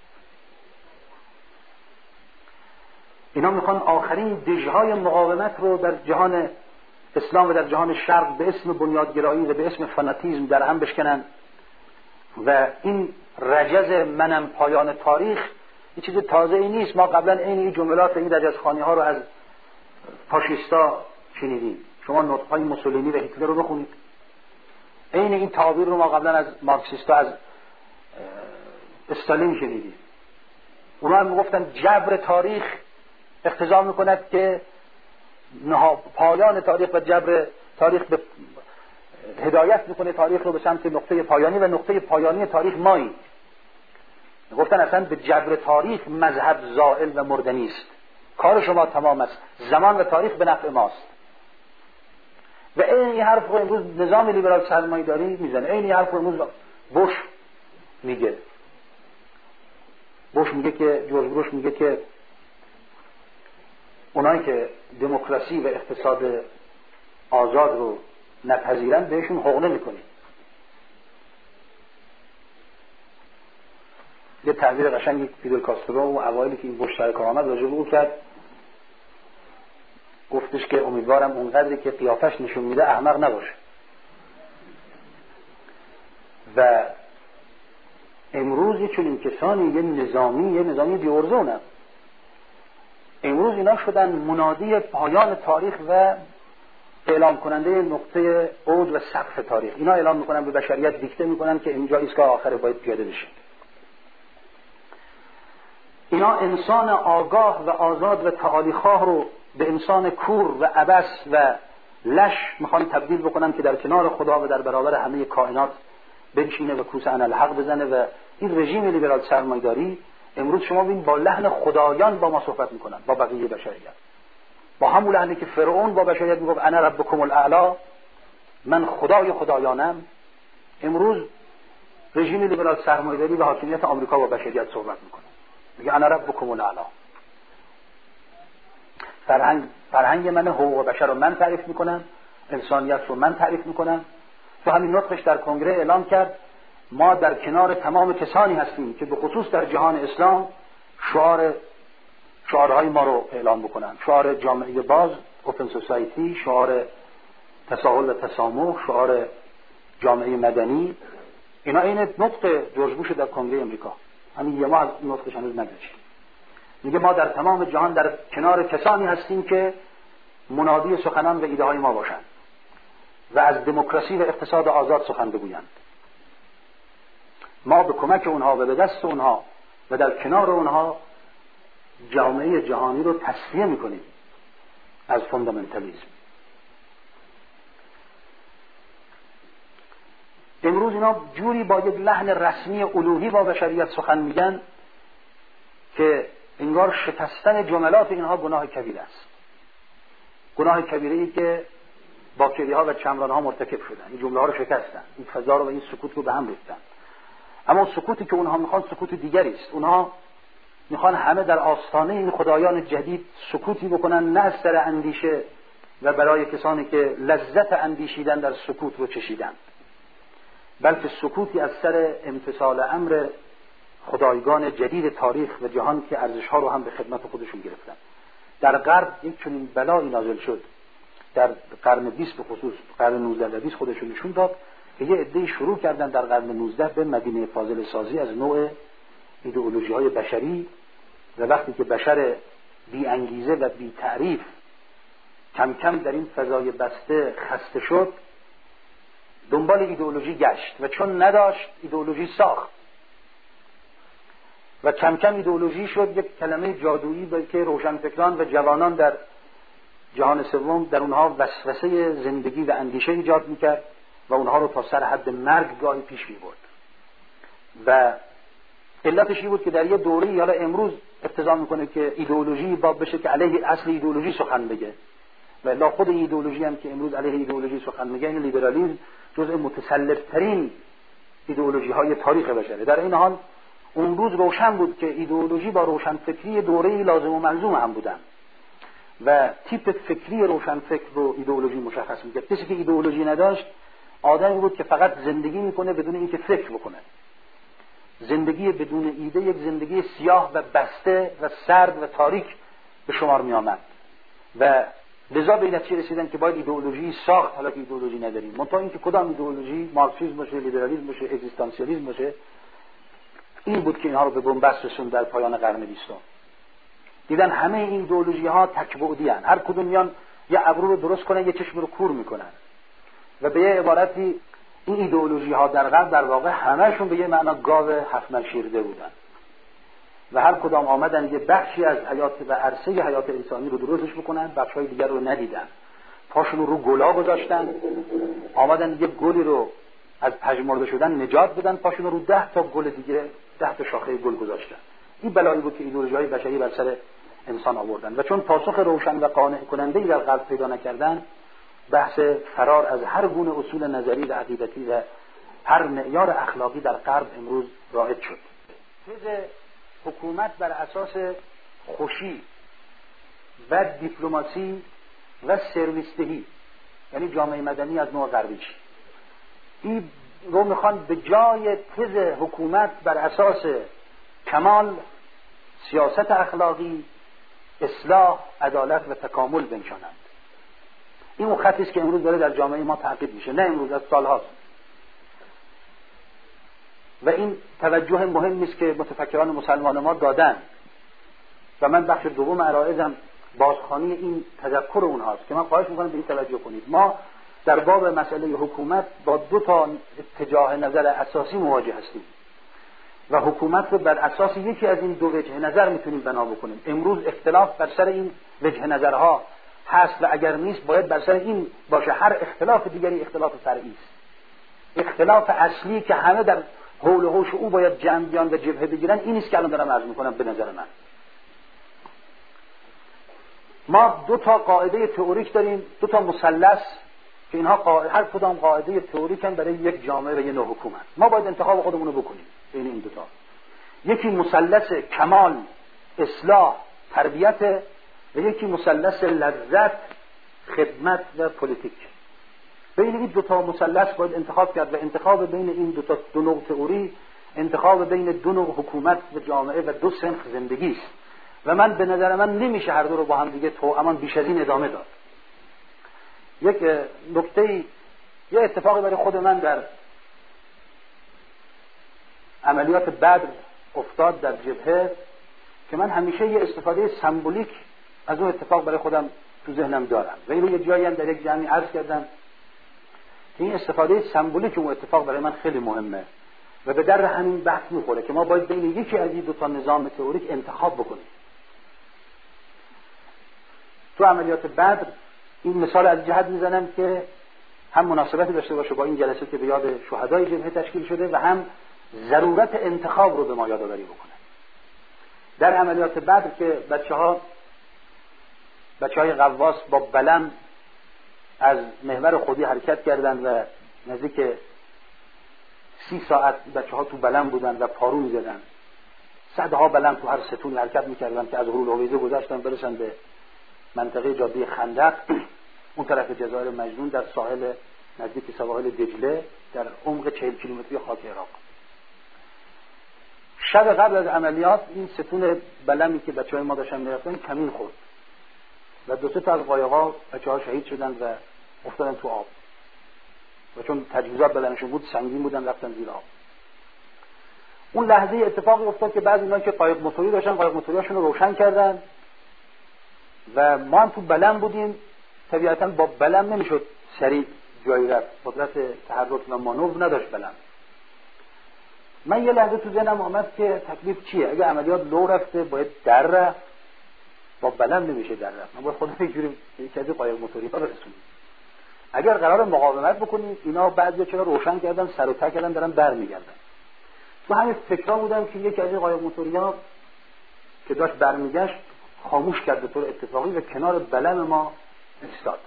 اینا میخوان آخرین دژهای مقاومت رو در جهان اسلام و در جهان شرق به اسم بنیادگرایی و به اسم فاناتیزم در هم بشکنن و این رجز منم پایان تاریخ این چیز تازه‌ای نیست. ما قبلا این جملات این رجزخوانی ها رو از فاشیستا شنیدیم. شما نطق‌های موسولینی و هیتلر رو بخونید. این تعابیر رو ما قبلا از مارکسیستا از استالین شنیدیم. اونا هم میگفتن جبر تاریخ اقتضا میکند که پایان تاریخ و جبر تاریخ به هدایت میکنه تاریخ رو به سمت نقطه پایانی و نقطه پایانی تاریخ ماییم. گفتن اصلا به جبر تاریخ مذهب زائل و مردنی است. کار شما تمام است. زمان و تاریخ به نفع ماست. و این حرف رو امروز نظام لیبرال سرمایه‌داری میزنه. این حرف رو امروز بوش میگه. بوش میگه که جورج بوش میگه که اونایی که دموکراسی و اقتصاد آزاد رو نپذیرن بهشون حقنه میکنیم. یه تعبیر قشنگی فیدل کاسترو و اوایلی که این بشتر کار آمد راجع به او کرد، گفتش که امیدوارم اونقدری که قیافش نشون میده احمق نباشه. و امروز یه چنین کسانی، یه نظامی دیورزونه، امروز اینا شدن منادی پایان تاریخ و اعلام کننده نقطه عود و سقف تاریخ. اینا اعلام میکنن، به بشریت دیکته میکنن که اینجا ایستگاه آخر باید پیاده بشه. اینا انسان آگاه و آزاد و تعالیخواه رو به انسان کور و عبث و لش میخوان تبدیل بکنن که در کنار خدا و در برابر همه کائنات بنشینه و کوس انالحق بزنه. و این رژیم لیبرال سرمایه‌داری امروز شما ببین با لحن خدایان با ما صحبت میکنن، با بقیه بشریت، با همون لحنی که فرعون با بشریت میگفت انا ربکم الاعلی، من خدای خدایانم. امروز رژیم لیبرال سرمایه‌داری و حاکمیت آمریکا با بشریت صحبت میکنه، میگه انا ربکم الاعلی. فرهنگ من، حقوق بشر رو من تعریف میکنم، انسانیت رو من تعریف میکنم. تو همین نطقش در کنگره اعلام کرد ما در کنار تمام کسانی هستیم که به خصوص در جهان اسلام شعارهای ما رو اعلام بکنن. شعار جامعه باز، اوپن سوسایتی، شعار تساهل و تسامح، شعار جامعه مدنی. اینا این نطق جورج بوش در کنگره امریکا، همین یه ماه از نطقش هنوز نگذشت. میگه ما در تمام جهان در کنار کسانی هستیم که منادی سخنان و ایده های ما باشند و از دموکراسی و اقتصاد آزاد سخن بگویند. ما به کمک اونها و به دست اونها و در کنار اونها جامعه جهانی رو تصفیه میکنیم از فوندامنتالیسم. امروز اینا جوری با یک لحن رسمی الوهی با بشریت سخن میگن که انگار شکستن جملات اینها گناه کبیره است. گناه کبیره‌ای که باکتری‌ها و چمران‌ها مرتکب شدن. این جمله ها رو شکستن، این فضا رو و این سکوت رو به هم ریختن. اما سکوتی که اونها میخوان سکوت دیگری است. اونها میخوان همه در آستانه این خدایان جدید سکوتی بکنن، نه از سر اندیشه و برای کسانی که لذت اندیشیدن در سکوت رو چشیدن، بلکه سکوتی از سر امتثال امر خدایگان جدید تاریخ و جهان که ارزش‌ها رو هم به خدمت خودشون گرفتن. در غرب یک چنین بلایی نازل شد در قرن 20 به خصوص قرن 19 و 20 خودشون نشون داد که یه عده‌ای شروع کردن در قرن 19 به مدینه فاضله سازی از نوع ایدئولوژی‌های بشری. و وقتی که بشر بی انگیزه و بی تعریف کم کم در این فضای بسته خسته شد، دنبال ایدئولوژی گشت و چون نداشت ایدئولوژی ساخت و کم کم ایدئولوژی شد یک کلمه جادویی که روشنفکران و جوانان در جهان سوم در اونها وسوسه زندگی و اندیشه ایجاد میکرد و اونها رو تا سر حد مرگ گاهی پیش میبرد. و علتش این بود که در یه دوره‌ای، حالا امروز اقتضا میکنه که ایدئولوژی باب بشه که علیه اصل ایدئولوژی سخن بگه، و الا خود ایدئولوژی هم که امروز علیه ایدئولوژی سخن میگه، این لیبرالیسم جزء متسلط‌ترین ایدئولوژی‌های تاریخ بشره. در این حال اون روز روشن بود که ایدئولوژی با روشنفکری دوره‌ای لازم و ملزوم هم بودن و تیپ فکری روشنفکر رو ایدئولوژی مشخص می‌کرد. کسی که ایدئولوژی نداشت آدمی بود که فقط زندگی میکنه بدون اینکه فکر بکنه. زندگی بدون ایده یک زندگی سیاه و بسته و سرد و تاریک به شمار می آمد و لذا به این نتیجه رسیدن که باید ایدئولوژی ساخت، حالا که ایدئولوژی نداریم. منتها اینکه کدام ایدئولوژی، مارکسیسم باشه، لیبرالیسم باشه، اگزیستانسیالیسم باشه، این بود که اینها رو به بنبست رسوند در پایان قرن 20. دیدن همه این ایدئولوژی ها تک‌بعدی ان، هر کدوم میان یه ابرو رو درست کنن، یه چشم رو کور میکنن و به یه عبارتی این ایدئولوژی ها در غرب در واقع همه‌شون به یه معنا گاو هفت‌من شیرده بودن و هر کدام آمدن یه بخشی از حیات و عرصه حیات انسانی رو درستش بکنن، بخشای دیگر رو ندیدن، پاشون رو گلا گذاشتن، آمدن یه گلی رو از پژمرده شدن نجات بدن، پاشون رو 10 تا گل دیگه، 10 تا شاخه گل گذاشتن. این بلایی بود که ایدئولوژی‌های بشری بر سر انسان آوردن و چون پاسخ روشن و قانع کننده‌ای در غرب پیدا نکردن، بحث فرار از هر گونه اصول نظری و عقیدتی و هر معیار اخلاقی در غرب امروز رایج شد. تز حکومت بر اساس خوشی و دیپلماسی و سرویسدهی، یعنی جامعه مدنی از نوع غربیش، این رو میخوان به جای تز حکومت بر اساس کمال، سیاست اخلاقی، اصلاح، عدالت و تکامل بنشانند. این اون خطی است که امروز داره در جامعه ما تعقیب میشه، نه امروز، از سالهاست. و این توجه مهمی است که متفکران مسلمان ما دادن و من بخش دوم عرایضم بازخوانی این تذکر اونهاست که من خواهش میکنم به این توجه کنید. ما در باب مسئله حکومت با دو تا اتجاه نظر اساسی مواجه هستیم و حکومت رو بر اساس یکی از این دو وجه نظر میتونیم بنا بکنیم. امروز اختلاف بر سر این وجه نظرها هست و اگر نیست باید بر سر این باشه. هر اختلاف دیگری اختلاف فرعی است. اختلاف اصلی که همه در حول و حوش او باید جمع بیان و جبهه بگیرن، این است که الان دارم عرض میکنم. به نظر من ما دو تا قاعده تئوریک داریم، دو تا مثلث که اینها هر کدام قاعده تئوریکن برای یک جامعه و یک نوع حکومت. ما باید انتخاب خودمون رو بکنیم بین این دو تا. یکی مثلث کمال، اصلاح، تربیت و یکی مثلث لذت، خدمت و پلیتیک. بین این دو تا مثلث باید انتخاب کرد و انتخاب بین این دو نوع تئوری انتخاب بین دو نوع حکومت و جامعه و دو صنف زندگی است و من به نظر من نمیشه هر دو رو با هم دیگه توامان بیش از این ادامه داد. یک نکته، یه اتفاقی برای خود من در عملیات بدر افتاد در جبهه که من همیشه یه استفاده سمبولیک از اون اتفاق برای خودم تو ذهنم دارم و اینو یه جایی هم در یک جمعی عرض کردم که این استفاده سمبولیک اون اتفاق برای من خیلی مهمه و به در همین بحث میخوره که ما باید بین یکی از این دو تا نظام تئوریک انتخاب بکنیم. تو عملیات بدر این مثال از جهت میزنم که هم مناسبت داشته باشه با این جلسه که به یاد شهدای جبهه تشکیل شده و هم ضرورت انتخاب رو به ما یادآوری بکنه. در عملیات بدر که بچهای غواص با بلم از محور خودی حرکت کردند و نزدیک 30 ساعت بچه‌ها تو بلم بودند و پارو می‌زدند. صدها بلم تو هر ستون حرکت می‌کردند که از هرول‌هویزه گذشتن برسن به منطقه جاده خندق، اون طرف جزایر مجنون در ساحل نزدیک سواحل دجله در عمق 40 کیلومتری خاک عراق. شب قبل از عملیات این ستون بلمی که بچه‌های ما داشتن می‌رفتن کمین خورد و دو سه تا از قایق‌ها بچه‌ها شهید شدند و افتادن تو آب و چون تجهیزات بدنشون بود سنگین بودن رفتن زیر آب. اون لحظه اتفاقی افتاد که بعضی اینا که قایق موتوری داشتن قایق موتوریاشون رو روشن کردن و ما هم تو بلم بودیم. طبیعتاً با بلم نمیشد سریع جایی رفت، قدرت تحرک و مانور نداشت بلم. من یه لحظه تو ذهنم آمد که تکلیف چیه؟ اگه عملیات لو رفته باید در رفت، با بلم نمیشه در رفت، من باید خودم یکی از قایق موتوری ها برسونیم. اگر قرار مقاومت بکنیم اینا بعضیا چرا روشن کردن سر و ته کردن دارن برمیگردن. تو همین فکرا بودم که یکی از این قایق موتوری‌ها که داشت برمیگشت خاموش کرد به طور اتفاقی و کنار بلم ما ایستاد.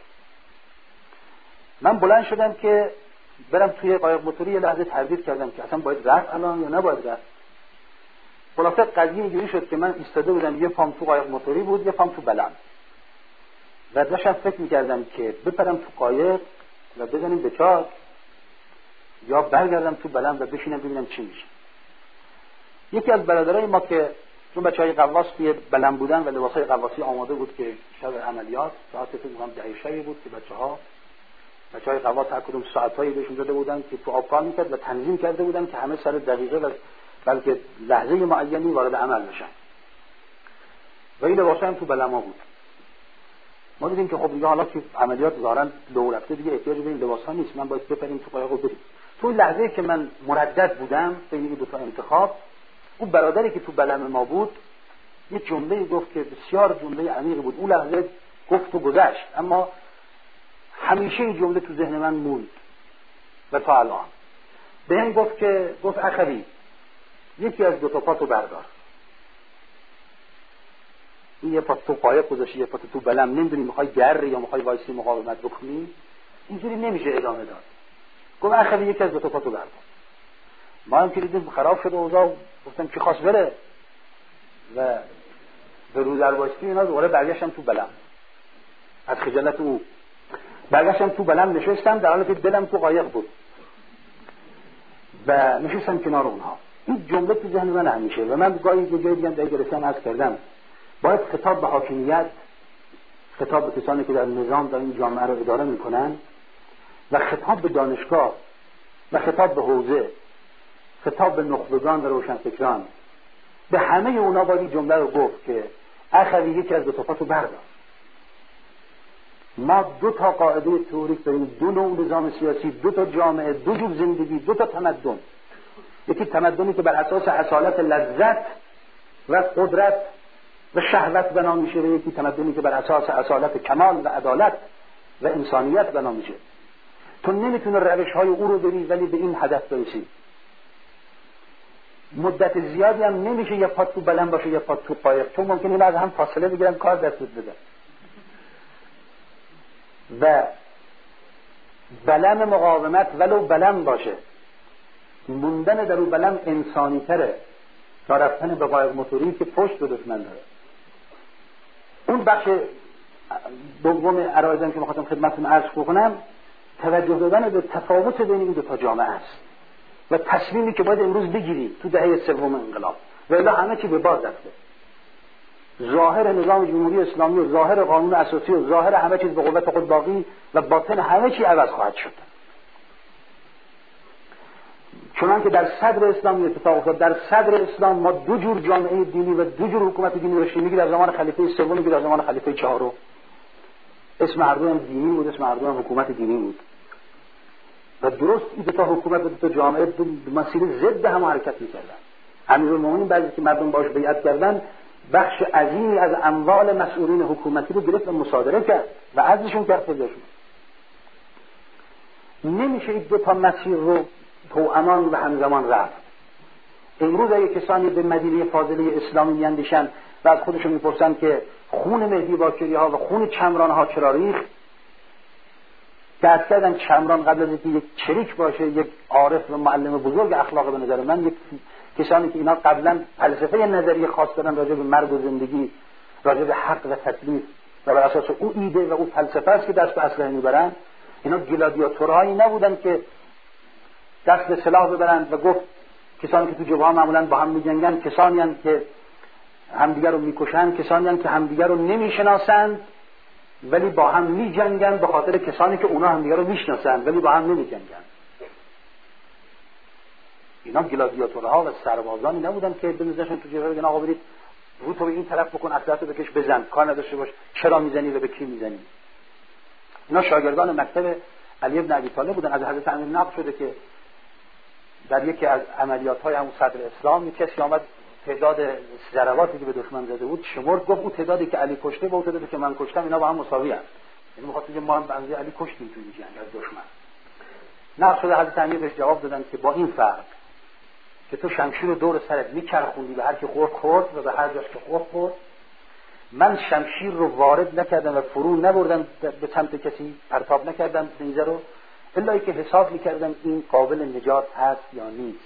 من بلند شدم که برم توی قایق موتوری، یه لحظه تردید کردم که اصلا باید رفت الان یا نباید رفت. خلاصه قضیه اینجوری شد که من ایستاده بودم، یه پام تو قایق موتوری بود یه پام تو بلم و داشتم فکر می‌کردم که بپرم تو قایق و بزنیم به چاک یا برگردم تو بلم و بشینم ببینم چی میشه. یکی از برادرای ما که چون بچهای غواص توی بلم بودن و لباسای غواصی آماده بود که شب عملیات ساعت فکر می‌کنم 10 شب بود که بچهای غواص هر کدوم ساعتایی بهشون داده بودن که تو آب کار می‌کرد و تنظیم کرده بودن که همه سر دقیقه و بلکه لحظه معینی وارد عمل بشن و این لباسا هم تو بلما بود. ما دیدیم که خب دیگه حالا که عملیات ظاهرا لو رفته دیگه احتیاجی به این لباسا نیست، من باید بپریم تو قایق و بریم. تو این لحظه که من مردد بودم بین این دو تا انتخاب، اون برادری که تو بلم ما بود یه جمله گفت که بسیار جمله عمیقی بود. اون لحظه گفت و گذشت اما همیشه این جمله تو ذهن من موند و تا الان. بهم گفت اخوی یکی از دو تا پاتو بردار. این یه پات تو قایق گذاشتی، یه پات تو بلم، نمیدونی میخوای گری یا میخوای وایسی مقاومت بکنی، اینجوری نمیشه ادامه داد. گفت اخوی یکی از دو تا پاتو بردار. ما هم که دیدیم خراب شده اوضاع، گفتم کی خواست بره و به رو در واسطی اینا دوباره برگشتم تو بلم، از خجالت او برگشتم تو بلم نشستم، در حالی که دلم تو قایق بود و نشستم کنار اونها. این جمله تو ذهن من همیشه و من گاهی یه جایی دیگه گرفتم عرض کردم باید خطاب به حاکمیت، خطاب به کسانی که در نظام در این جامعه رو اداره میکنن و خطاب به دانشگاه و خطاب به حوزه، خطاب به نخبگان و روشنفکران، به همه اونا باید این جمله رو گفت که اخوی یکی از دو تا پاتو بردار. ما دو تا قاعده تئوریک داریم، دو نوع نظام سیاسی، دو تا جامعه، دو جور زندگی، دو تا تمدن. یکی تمدنی که بر اساس اصالت لذت و قدرت و شهوت بنا میشه و یکی تمدنی که بر اساس اصالت کمال و عدالت و انسانیت بنا میشه. تو نمیتونه روش‌های او رو بری ولی به این هدف برسی. مدت زیادی هم نمیشه یه پات تو بلند باشه یه پات تو قایق، چون ممکنه اینا از هم فاصله بگیرن کار دستت بده. و بلم مقاومت ولو بلم باشه، موندن در اون بلم انسانی تره تا رفتن به قایق موتوری که پشت به دشمن داره. اون بخش دوم عرایزم که میخواستم خدمتتون عرض کنم توجه دادن به تفاوت بین این دو تا جامعه است و تصمیمی که باید امروز بگیریم تو دهه سوم انقلاب و الا همه چی به باد رفته. ظاهر نظام جمهوری اسلامی و ظاهر قانون اساسی و ظاهر همه چیز به قوت خود باقی و باطن همه چی عوض خواهد شد. چون که در صدر اسلام اتفاق افتاد. در صدر اسلام ما دو جور جامعه دینی و دو جور حکومت دینی داشتیم. میگی در زمان خلیفه سوم، میگی در زمان خلیفه چهارم. اسم هر دو هم دینی بود، اسم هر دو هم حکومت دینی بود. و درست این دو تا حکومت و دو تا جامعه دو مسیر ضد هم حرکت می‌کردن. امیرالمومنین بعضی که مردم باش بیعت کردن بخش عظیمی از اموال مسئولین حکومتی رو گرفت و مصادره کرد و عزلشون کرد خودشون. نمیشه این دو تا مسیر رو توامان و همزمان رفت. امروز اگه کسانی به مدینه فاضله اسلامی میاندیشن و از خودشون میپرسن که خون مهدی باکری ها و خون چمران ها چرا ریخت، دست کردن چمران قبل از اینکه یک چریک باشه، یک عارف و معلم بزرگ اخلاق به نظر من، یک کسانی که اینا قبلا فلسفه نظری خاص دارن راجع به مرگ و زندگی، راجع به حق و تکلیف و بر اساس او ایده و او فلسفه است که دست به اسلحه میبرن. اینا گلادیاتورهایی نبودن که دست به سلاح ببرند و گفت کسانی که تو جبهه معمولا با هم میجنگن کسانی هستند که همدیگر رو میکشن، کسانی هستند که همدیگر رو نمیشناسند ولی با هم میجنگن به خاطر کسانی که اونا همدیگر رو میشناسند ولی با هم نمیجنگن. اینا گلادیاتورها و سربازانی نبودن که بنزشون تو جبهه بگن آقا برید رو تو به این طرف بکن، اسلحه‌تو بکش بزن، کار نداشته باش چرا میزنی و به کی میزنی. اینا شاگردان مکتب علی بن ابی طالب بودن. از حضرت امیر نقل شده که در یکی از عملیات‌های همون صدر اسلام کسی آمد تعداد ضرباتی که به دشمن زده بود شمرد، گفت اون تعدادی که علی کشته با اون تعدادی که من کشتم اینا با هم مساوی هستند. یعنی می‌خواست بگه ما هم بنزی علی کشتیم توی جنگ از دشمن. نقل شده حضرت امیر بهش جواب دادن که با این فرق که تو شمشیر رو دور سرت میچرخوندی به هر کی خورد و به هر جاش که خورد، من شمشیر رو وارد نکردم و فرو نبردم به سمت کسی، پرتاب نکردم نیزه رو الا ای که حساب میکردم این قابل نجات هست یا نیست.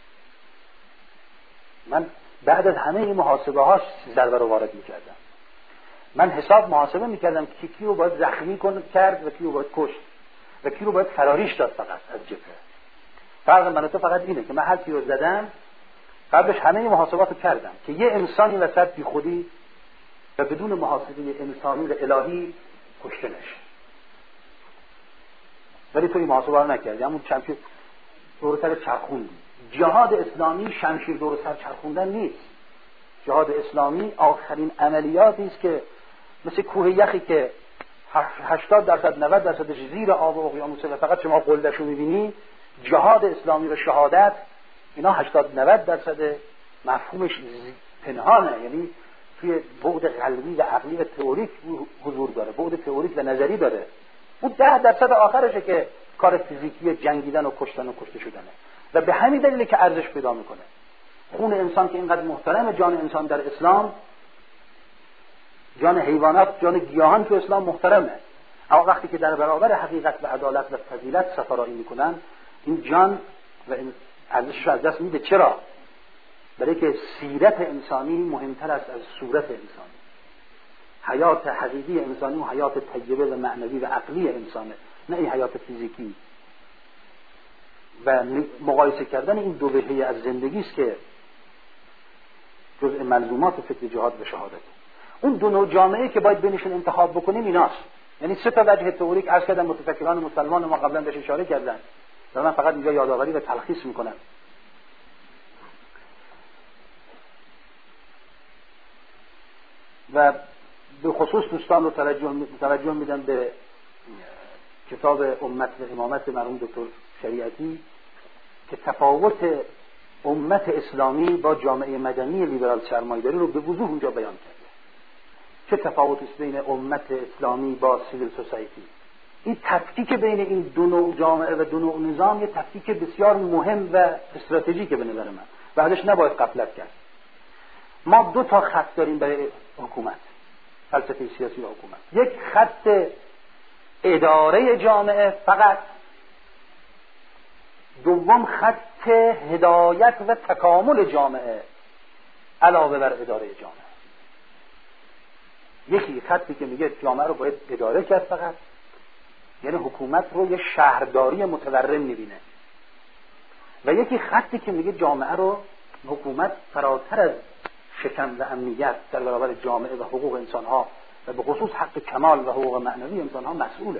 من بعد از همه این محاسبه هاش ضربه رو وارد میکردم. من حساب محاسبه میکردم که کی رو باید زخمی کرد و کی رو باید کشت و کی رو باید فراریش داد فقط از جبهه. فرق من و تو فقط اینه که من هر کی رو زدم قبلش همه این محاسبات رو کردم که یه انسانی وسط بی خودی و بدون محاسبه انسانی و الهی کشته نشه. ولی تو این محاسبه رو نکردی، همون شمشیر دور سر چرخوندی. جهاد اسلامی شمشیر دور سر چرخوندن نیست. جهاد اسلامی آخرین عملیاتی است که مثل کوه یخی که 80% 90% زیر آب اقیانوسه و فقط شما قلدشو می‌بینی. جهاد اسلامی و شهادت اینا 80-90% مفهومش پنهانه، یعنی توی بعد قلبی و عقلی و تئوریک حضور داره، بعد تئوریک و نظری داره. اون 10% آخرشه که کار فیزیکی جنگیدن و کشتن و کشته شدنه و به همین دلیله که ارزش پیدا میکنه. خون انسان که اینقدر محترمه، جان انسان در اسلام، جان حیوانات، جان گیاهان تو اسلام محترمه، اما وقتی که در برابر حقیقت و عدالت و فضیلت سفارایی میکنن این جان و این ارزشش از دست میده. چرا؟ برای که سیرت انسانی مهمتر است از صورت انسانی. حیات حقیقی انسانی و حیات طیبه و معنوی و عقلی انسانه، نه این حیات فیزیکی. و مقایسه کردن این دو وجهه از زندگی است که جزء ملزومات فکر جهاد و شهادت. اون دو نوع جامعه که باید بینشون انتخاب بکنیم ایناست. یعنی سه تا وجه تئوریک عرض کردم متفکران مسلمان ما قبلا بهش اشاره کردن. من فقط اینجا یادآوری و تلخیص میکنم. و به خصوص دوستان رو توجه میدم به کتاب امت و امامت مرحوم دکتر شریعتی که تفاوت امت اسلامی با جامعه مدنی لیبرال سرمایه‌داری رو به وضوح اونجا بیان کرده. چه تفاوتی است بین امت اسلامی با سیویل سوسایتی. این تفکیک بین این دو نوع جامعه و دو نوع نظام یه تفکیک بسیار مهم و استراتژیکه به نظر من و ازش نباید غفلت کرد. ما دو تا خط داریم برای حکومت، فلسفه سیاسی و حکومت. یک خط اداره جامعه فقط، دوم خط هدایت و تکامل جامعه علاوه بر اداره جامعه. یکی خطی که میگه جامعه رو باید اداره کرد فقط، یعنی حکومت رو یه شهرداری متورم میبینه، و یکی خطی که میگه جامعه رو حکومت فراتر از شکم و امنیت در برابر جامعه و حقوق انسانها و به خصوص حق کمال و حقوق معنوی انسانها مسئوله.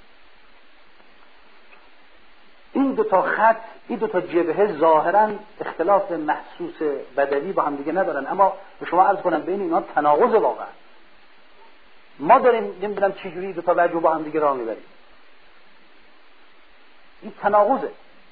این دو تا خط، این دو تا جبهه ظاهراً اختلاف محسوس بدوی با هم دیگه ندارن، اما به شما عرض کنم بین اینا تناقض واقعا. ما داریم نمیدونم چه جوری دو تا وجه با هم دیگه راه میبریم. این تناقضه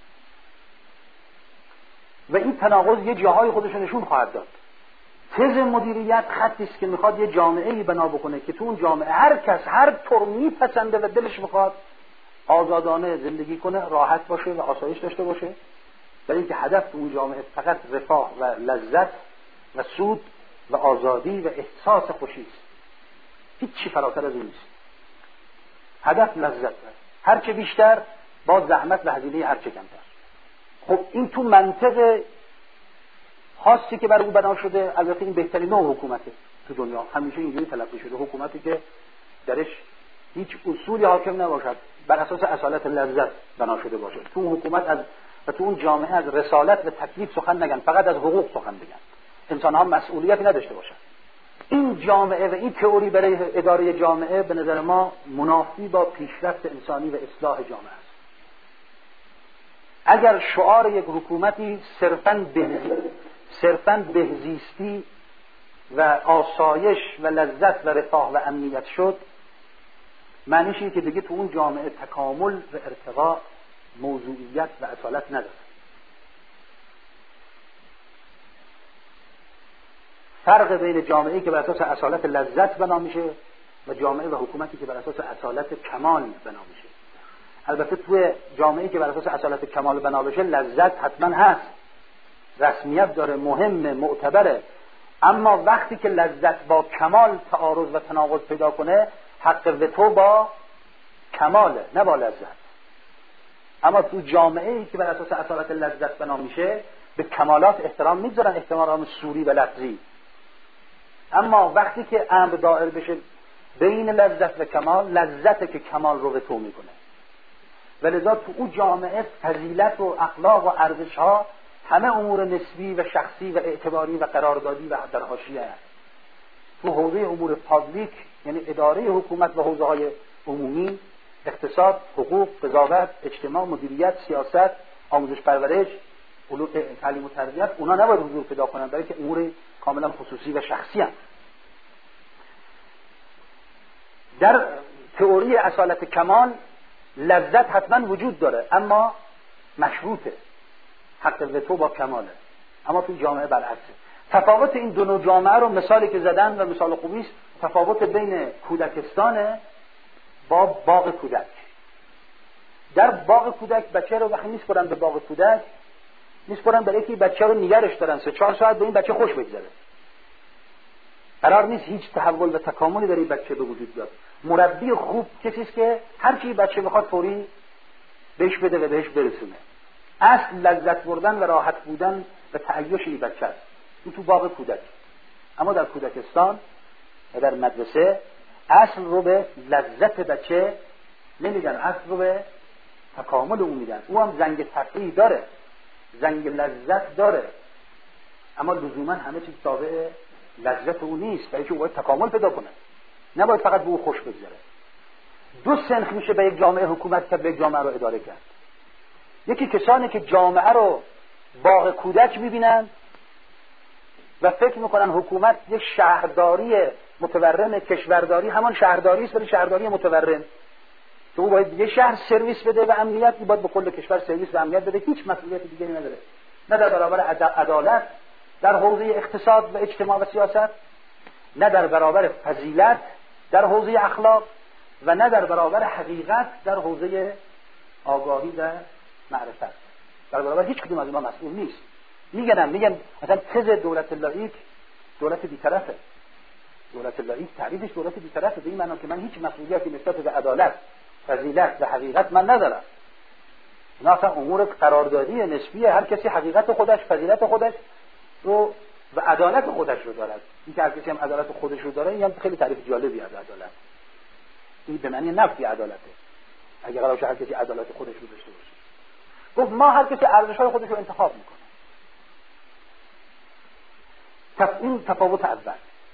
و این تناقض یه جاهای خودش نشون خواهد داد. تز مدیریت خطی است که میخواد یه جامعه‌ای بنا بکنه که تو اون جامعه هر کس هر طور میپسنده و دلش میخواد آزادانه زندگی کنه، راحت باشه و آسایش داشته باشه، برای اینکه هدف اون جامعه فقط رفاه و لذت و سود و آزادی و احساس خوشی است. هیچی فراتر از این نیست. هدف لذت است. هر چه بیشتر با زحمت و هزینه هر چه کمتر. خب این تو منطق خاصی که برای او بنا شده، البته این بهترین نوع حکومته تو دنیا، همیشه اینجوری تلقی شده، حکومتی که درش هیچ اصولی حاکم نباشد، بر اساس اصالت لذت بنا شده باشه. تو اون حکومت و تو اون جامعه از رسالت و تکلیف سخن نگن، فقط از حقوق سخن بگن، انسان‌ها مسئولیتی نداشته باشن. این جامعه و این تئوری برای اداره جامعه به نظر ما منافی با پیشرفت انسانی و اصلاح جامعه است. اگر شعار یک حکومتی صرفاً بهزیستی و آسایش و لذت و رفاه و امنیت شد، معنیش اینه که دیگه تو اون جامعه تکامل و ارتقاء، موضوعیت و اصالت نداره. فرق بین جامعه‌ای که بر اساس اصالت لذت بنا میشه و جامعه و حکومتی که بر اساس اصالت کمال بنا میشه. البته توی جامعه‌ای که بر اساس اصالت کمال بنا بشه لذت حتما هست، رسمیت داره، مهمه، معتبره، اما وقتی که لذت با کمال تعارض و تناقض پیدا کنه، حق وتو با کماله نه با لذت. اما تو جامعه‌ای که بر اساس اصالت لذت بنا میشه به کمالات احترام میذارن، احترام سوری و لفظی، اما وقتی که امر دائر بشه بین لذت و کمال، لذت که کمال رو وتو میکنه. ولذا تو اون جامعه فضیلت و اخلاق و ارزش‌ها همه امور نسبی و شخصی و اعتباری و قراردادی و در حاشیه است. تو حوزه امور پابلیک، یعنی اداره حکومت و حوزه‌های عمومی، اقتصاد، حقوق، قضاوت، اجتماع، مدیریت، سیاست، آموزش پرورش، تعلیم و تربیت، اونا نباید حضور پیدا کنن، برای که امور کاملا خصوصی و شخصی هستند. در تئوری اصالت کمال لذت حتما وجود داره، اما مشروطه، حق وتو با کماله. اما تو جامعه برعکسه. تفاوت این دو نوع جامعه رو مثالی که زدن و مثال خوبی است، تفاوت بین کودکستان با باغ کودک. در باغ کودک بچه رو وقتی میسپرن به باغ کودک، میسپرن برای اینکه بچه رو نگرش دارن 3-4 ساعت به این بچه خوش بگذره. قرار نیست هیچ تحول و تکاملی در این بچه به وجود بیاد. مربی خوب کسی است که هر چی بچه میخواد فوری بهش بده و بهش برسونه. اصل لذت بردن و راحت بودن و تعیش این بچه است. این تو باغ کودک. اما در کودکستان و در مدرسه اصل رو به لذت بچه نمیدن، اصل رو به تکامل او میدن. او هم زنگ تفریح داره، زنگ لذت داره، اما لزوما همه چیز تابع لذت او نیست، برای که او باید تکامل پیدا کنه، نباید فقط به او خوش بگذره. دو سنخ میشه به یک جامعه حکومت کرد، به یک جامعه رو اداره کرد. یکی کسانی که جامعه رو باغ کودک میبینن و فکر میکنن حکومت یک شهرداری متورم، کشورداری همان شهرداری است، ولی شهرداری متورم که او باید یه شهر سرویس بده و امنیت، باید به کل کشور سرویس و امنیت بده، هیچ مسئولیت دیگری نداره، نه در برابر عدالت در حوزه اقتصاد و اجتماع و سیاست، نه در برابر فضیلت در حوزه اخلاق و نه در برابر حقیقت در حوزه آگاهی و معرفت. در برابر هیچ کدوم از اینا مسئول نیست. میگن مثلا تز دولت لاییک دولت بی‌طرفه. دولت لاییک تعریفش دولت بی‌طرفه، به این معنی که من هیچ مسئولیتی نسبت به عدالت، فضیلت و حقیقت من ندارم. اینا اصلا امور قراردادی نسبیه، هر کسی حقیقت خودش، فضیلت خودش رو و عدالت خودش رو دارد. این که هر کسی هم عدالت خودش رو داره، این هم خیلی تعریف جالبی از عدالت. این به معنی نفی عدالته. اگه قرار باشه هر کسی عدالت خودش رو داشته باشه، گفت ما هر کسی ارزش‌های خودش رو انتخاب میکنه. این تفاوت اول.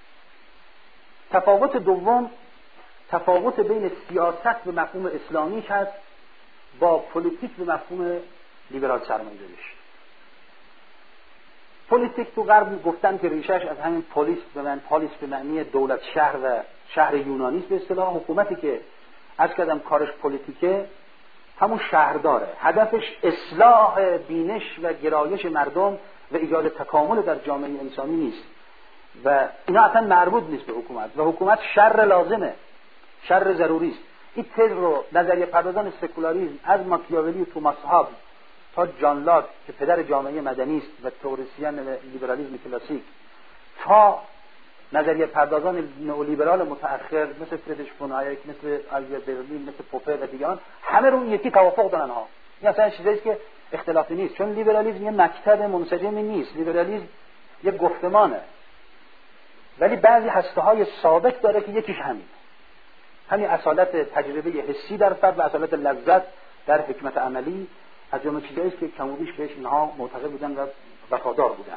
تفاوت دوم، تفاوت بین سیاست به مفهوم اسلامی هست با پلیتیک به مفهوم لیبرال سرمایه‌داریش. پلیتیک تو غرب گفتن که ریشش از همین پلیس به معنی دولت شهر و شهر یونانی است. به اصطلاح حکومتی که از کردم کارش پلیتیکه همون شهرداره، هدفش اصلاح بینش و گرایش مردم و ایجاد تکامل در جامعه انسانی نیست و اینا اصلا مربوط نیست به حکومت و حکومت شر لازمه، شر ضروری است. این تز رو نظریه پردازان سکولاریسم از ماکیاولی و توماس هابز تا جان لاک که پدر جامعه مدنی است و تئوریسین لیبرالیسم کلاسیک، تا نظریه پردازان نئولیبرال متأخر مثل فریدریش فون هایک، مثل آلبر برلین، مثل پوپر و دیگران، همه رو یکی توافق دارن ها. این اصلا چیزی است که اختلافی نیست، چون لیبرالیسم یه مکتب منسجمی نیست، لیبرالیسم یه گفتمانه، ولی بعضی هسته‌های ثابت داره که یکیش همین اصالت تجربه حسی در فرد و اصالت لذت در حکمت عملی، از جمله چیزایی است که کم و بیش بهش اینها معتقد بودن و وفادار بودن.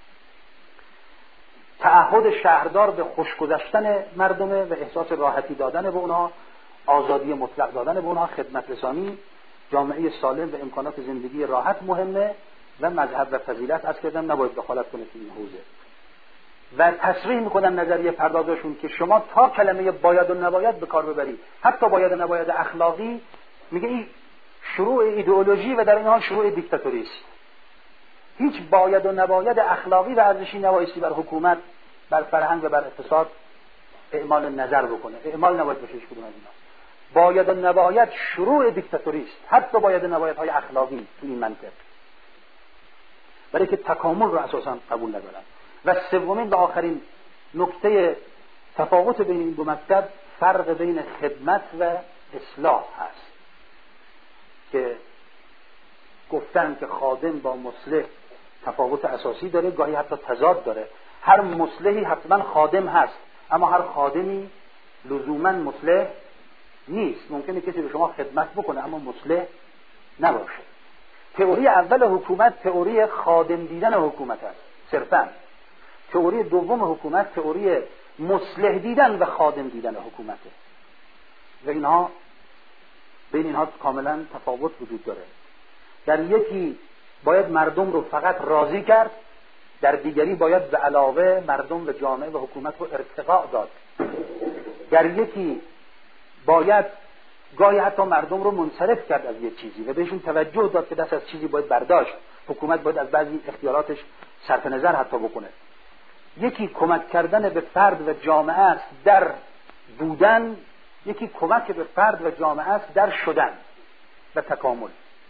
تعهد شهردار به خوشگذشتن مردمه و احساس راحتی دادن به اونها، آزادی مطلق دادن به اونها، خدمت رسانی، جامعه سالم و امکانات زندگی راحت مهمه و مذهب و فضیلت از کردن نباید دخالت کنه تو این حوزه. و تصریح میکنن نظریه پردازشون که شما تا کلمه باید و نباید به کار ببرید، حتی باید و نباید اخلاقی، میگه این شروع ایدئولوژی و در این حال شروع دیکتاتوری است. هیچ باید و نباید اخلاقی و ارزشی نبایستی بر حکومت، بر فرهنگ و بر اقتصاد اعمال نظر بکنه. اعمال نباید بشه هیچ کدوم از اینا. باید و نباید شروع دیکتاتوری است، حتی باید و نبایدهای اخلاقی تو این منطق، برای که تکامل رو اساسا قبول ندارن. و سومین و آخرین نکته تفاوت بین این دو مکتب، فرق بین خدمت و اصلاح هست که گفتن که خادم با مصلح تفاوت اساسی داره، گاهی حتی تضاد داره. هر مصلحی حتما خادم هست، اما هر خادمی لزوما مصلح نیست. ممکنه کسی به شما خدمت بکنه اما مصلح نباشه. تئوری اول حکومت تئوری خادم دیدن حکومت است صرفا. تئوری دوم حکومت تئوری مصلح دیدن و خادم دیدن حکومته و اینها بین اینها کاملا تفاوت وجود داره. در یکی باید مردم رو فقط راضی کرد، در دیگری باید به علاوه مردم و جامعه و حکومت رو ارتقاء داد. در یکی باید گاهی حتی مردم رو منصرف کرد از یک چیزی و بهشون توجه داد که دست از چیزی باید برداشت. حکومت باید از بعضی اختیاراتش صرف نظر حتی بکنه. یکی کمک کردن به فرد و جامعه است در بودن، یکی کمک به فرد و جامعه است در شدن و تکامل.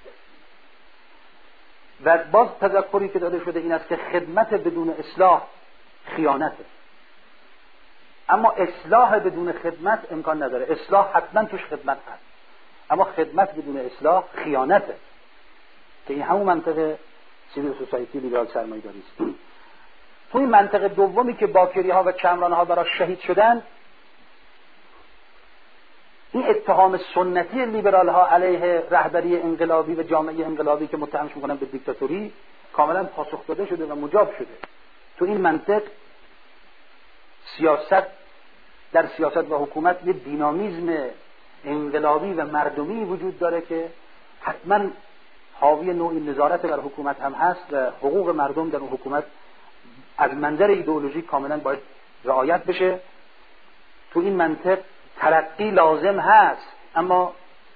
و باز تذکری که داده شده این است که خدمت بدون اصلاح خیانته، اما اصلاح بدون خدمت امکان نداره. اصلاح حتما توش خدمت هست، اما خدمت بدون اصلاح خیانته که این همون منطقه سیویل سوسایتی لیبرال سرمایه‌داری است. تو این منطقه دومی که باکری ها و کمران ها براش شهید شدن، این اتهام سنتی لیبرال ها علیه رهبری انقلابی و جامعه انقلابی که متهمش میکنن به دیکتاتوری کاملا پاسخ داده شده و مجاب شده. تو این منطق در سیاست و حکومت یه دینامیزم انقلابی و مردمی وجود داره که حتما حاوی نوعی نظارت بر حکومت هم هست و حقوق مردم در اون حکومت از منظر ایدئولوژی کاملا باید رعایت بشه. تو این منطق ترقی لازم هست، اما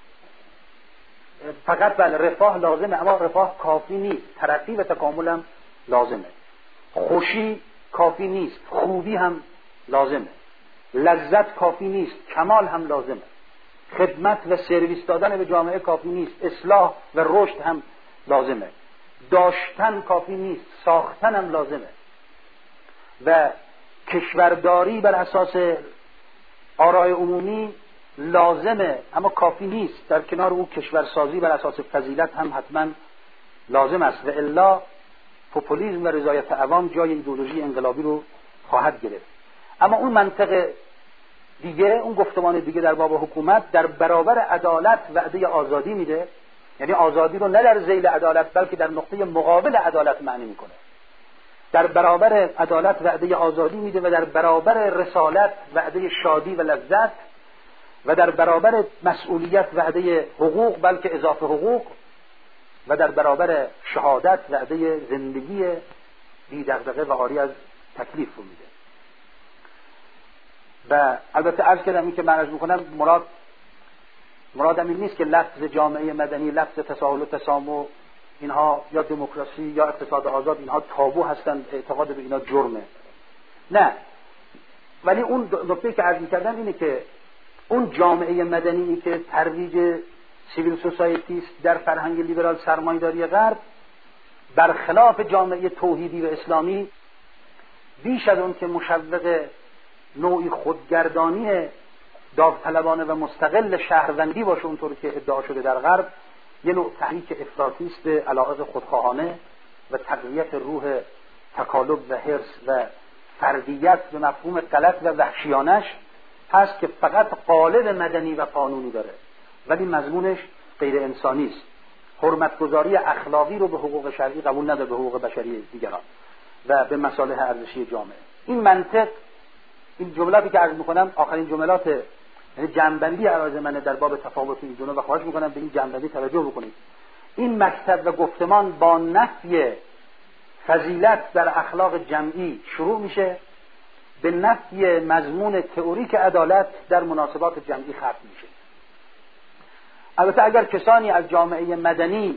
فقط رفاه لازمه، اما رفاه کافی نیست. ترقی و تکامل هم لازمه، خوشی کافی نیست، خوبی هم لازمه، لذت کافی نیست، کمال هم لازمه، خدمت و سرویس دادن به جامعه کافی نیست، اصلاح و رشد هم لازمه، داشتن کافی نیست، ساختن هم لازمه و کشورداری بر اساس آراء عمومی لازمه اما کافی نیست. در کنار او کشورسازی بر اساس فضیلت هم حتما لازم است و الا پوپولیسم و رضایت عوام جای ایدئولوژی انقلابی رو خواهد گرفت. اما اون منطق دیگه، اون گفتمان دیگه در باب حکومت در برابر عدالت وعده آزادی میده، یعنی آزادی رو نه در ذیل عدالت بلکه در نقطه مقابل عدالت معنی میکنه. در برابر عدالت وعده آزادی میده و در برابر رسالت وعده شادی و لذت و در برابر مسئولیت وعده حقوق بلکه اضافه حقوق و در برابر شهادت وعده زندگی بی دغدغه و عاری از تکلیف رو میده. و البته عرض کردم این که من عرض میکنم مرادم این نیست که لفظ جامعه مدنی، لفظ تساهل و تسامح اینها یا دموکراسی یا اقتصاد آزاد اینها تابو هستند، اعتقاد به اینا جرمه. نه، ولی اون نکته که عرض می‌کردم اینه که اون جامعه مدنی که ترویج سیویل سوسایتی است در فرهنگ لیبرال سرمایه‌داری غرب، برخلاف جامعه توحیدی و اسلامی بیش از اون که مشوق نوعی خودگردانی داوطلبانه و مستقل شهروندی باشه اونطور که ادعا شده در غرب، یه نوع تحریک افراطی است به علاقه خودخواهانه و تقویت روح تکالب و حرص و فردیت به مفهوم غلط و وحشیانش هست که فقط قالب مدنی و قانونی داره ولی مضمونش غیر انسانی است. حرمتگذاری اخلاقی رو به حقوق شرعی قبول نداره، به حقوق بشری دیگران و به مصالح ارزشی جامعه. این منطق، این جملاتی که عرض میکنم آخرین جملات، یعنی جنبندی عرض منه در باب تفاوت این دو و خواهش میکنم به این جنبندی توجه بکنید. این مکتب و گفتمان با نفی فضیلت در اخلاق جمعی شروع میشه، به نفی مضمون تئوریک عدالت در مناسبات جمعی ختم میشه. البته اگر کسانی از جامعه مدنی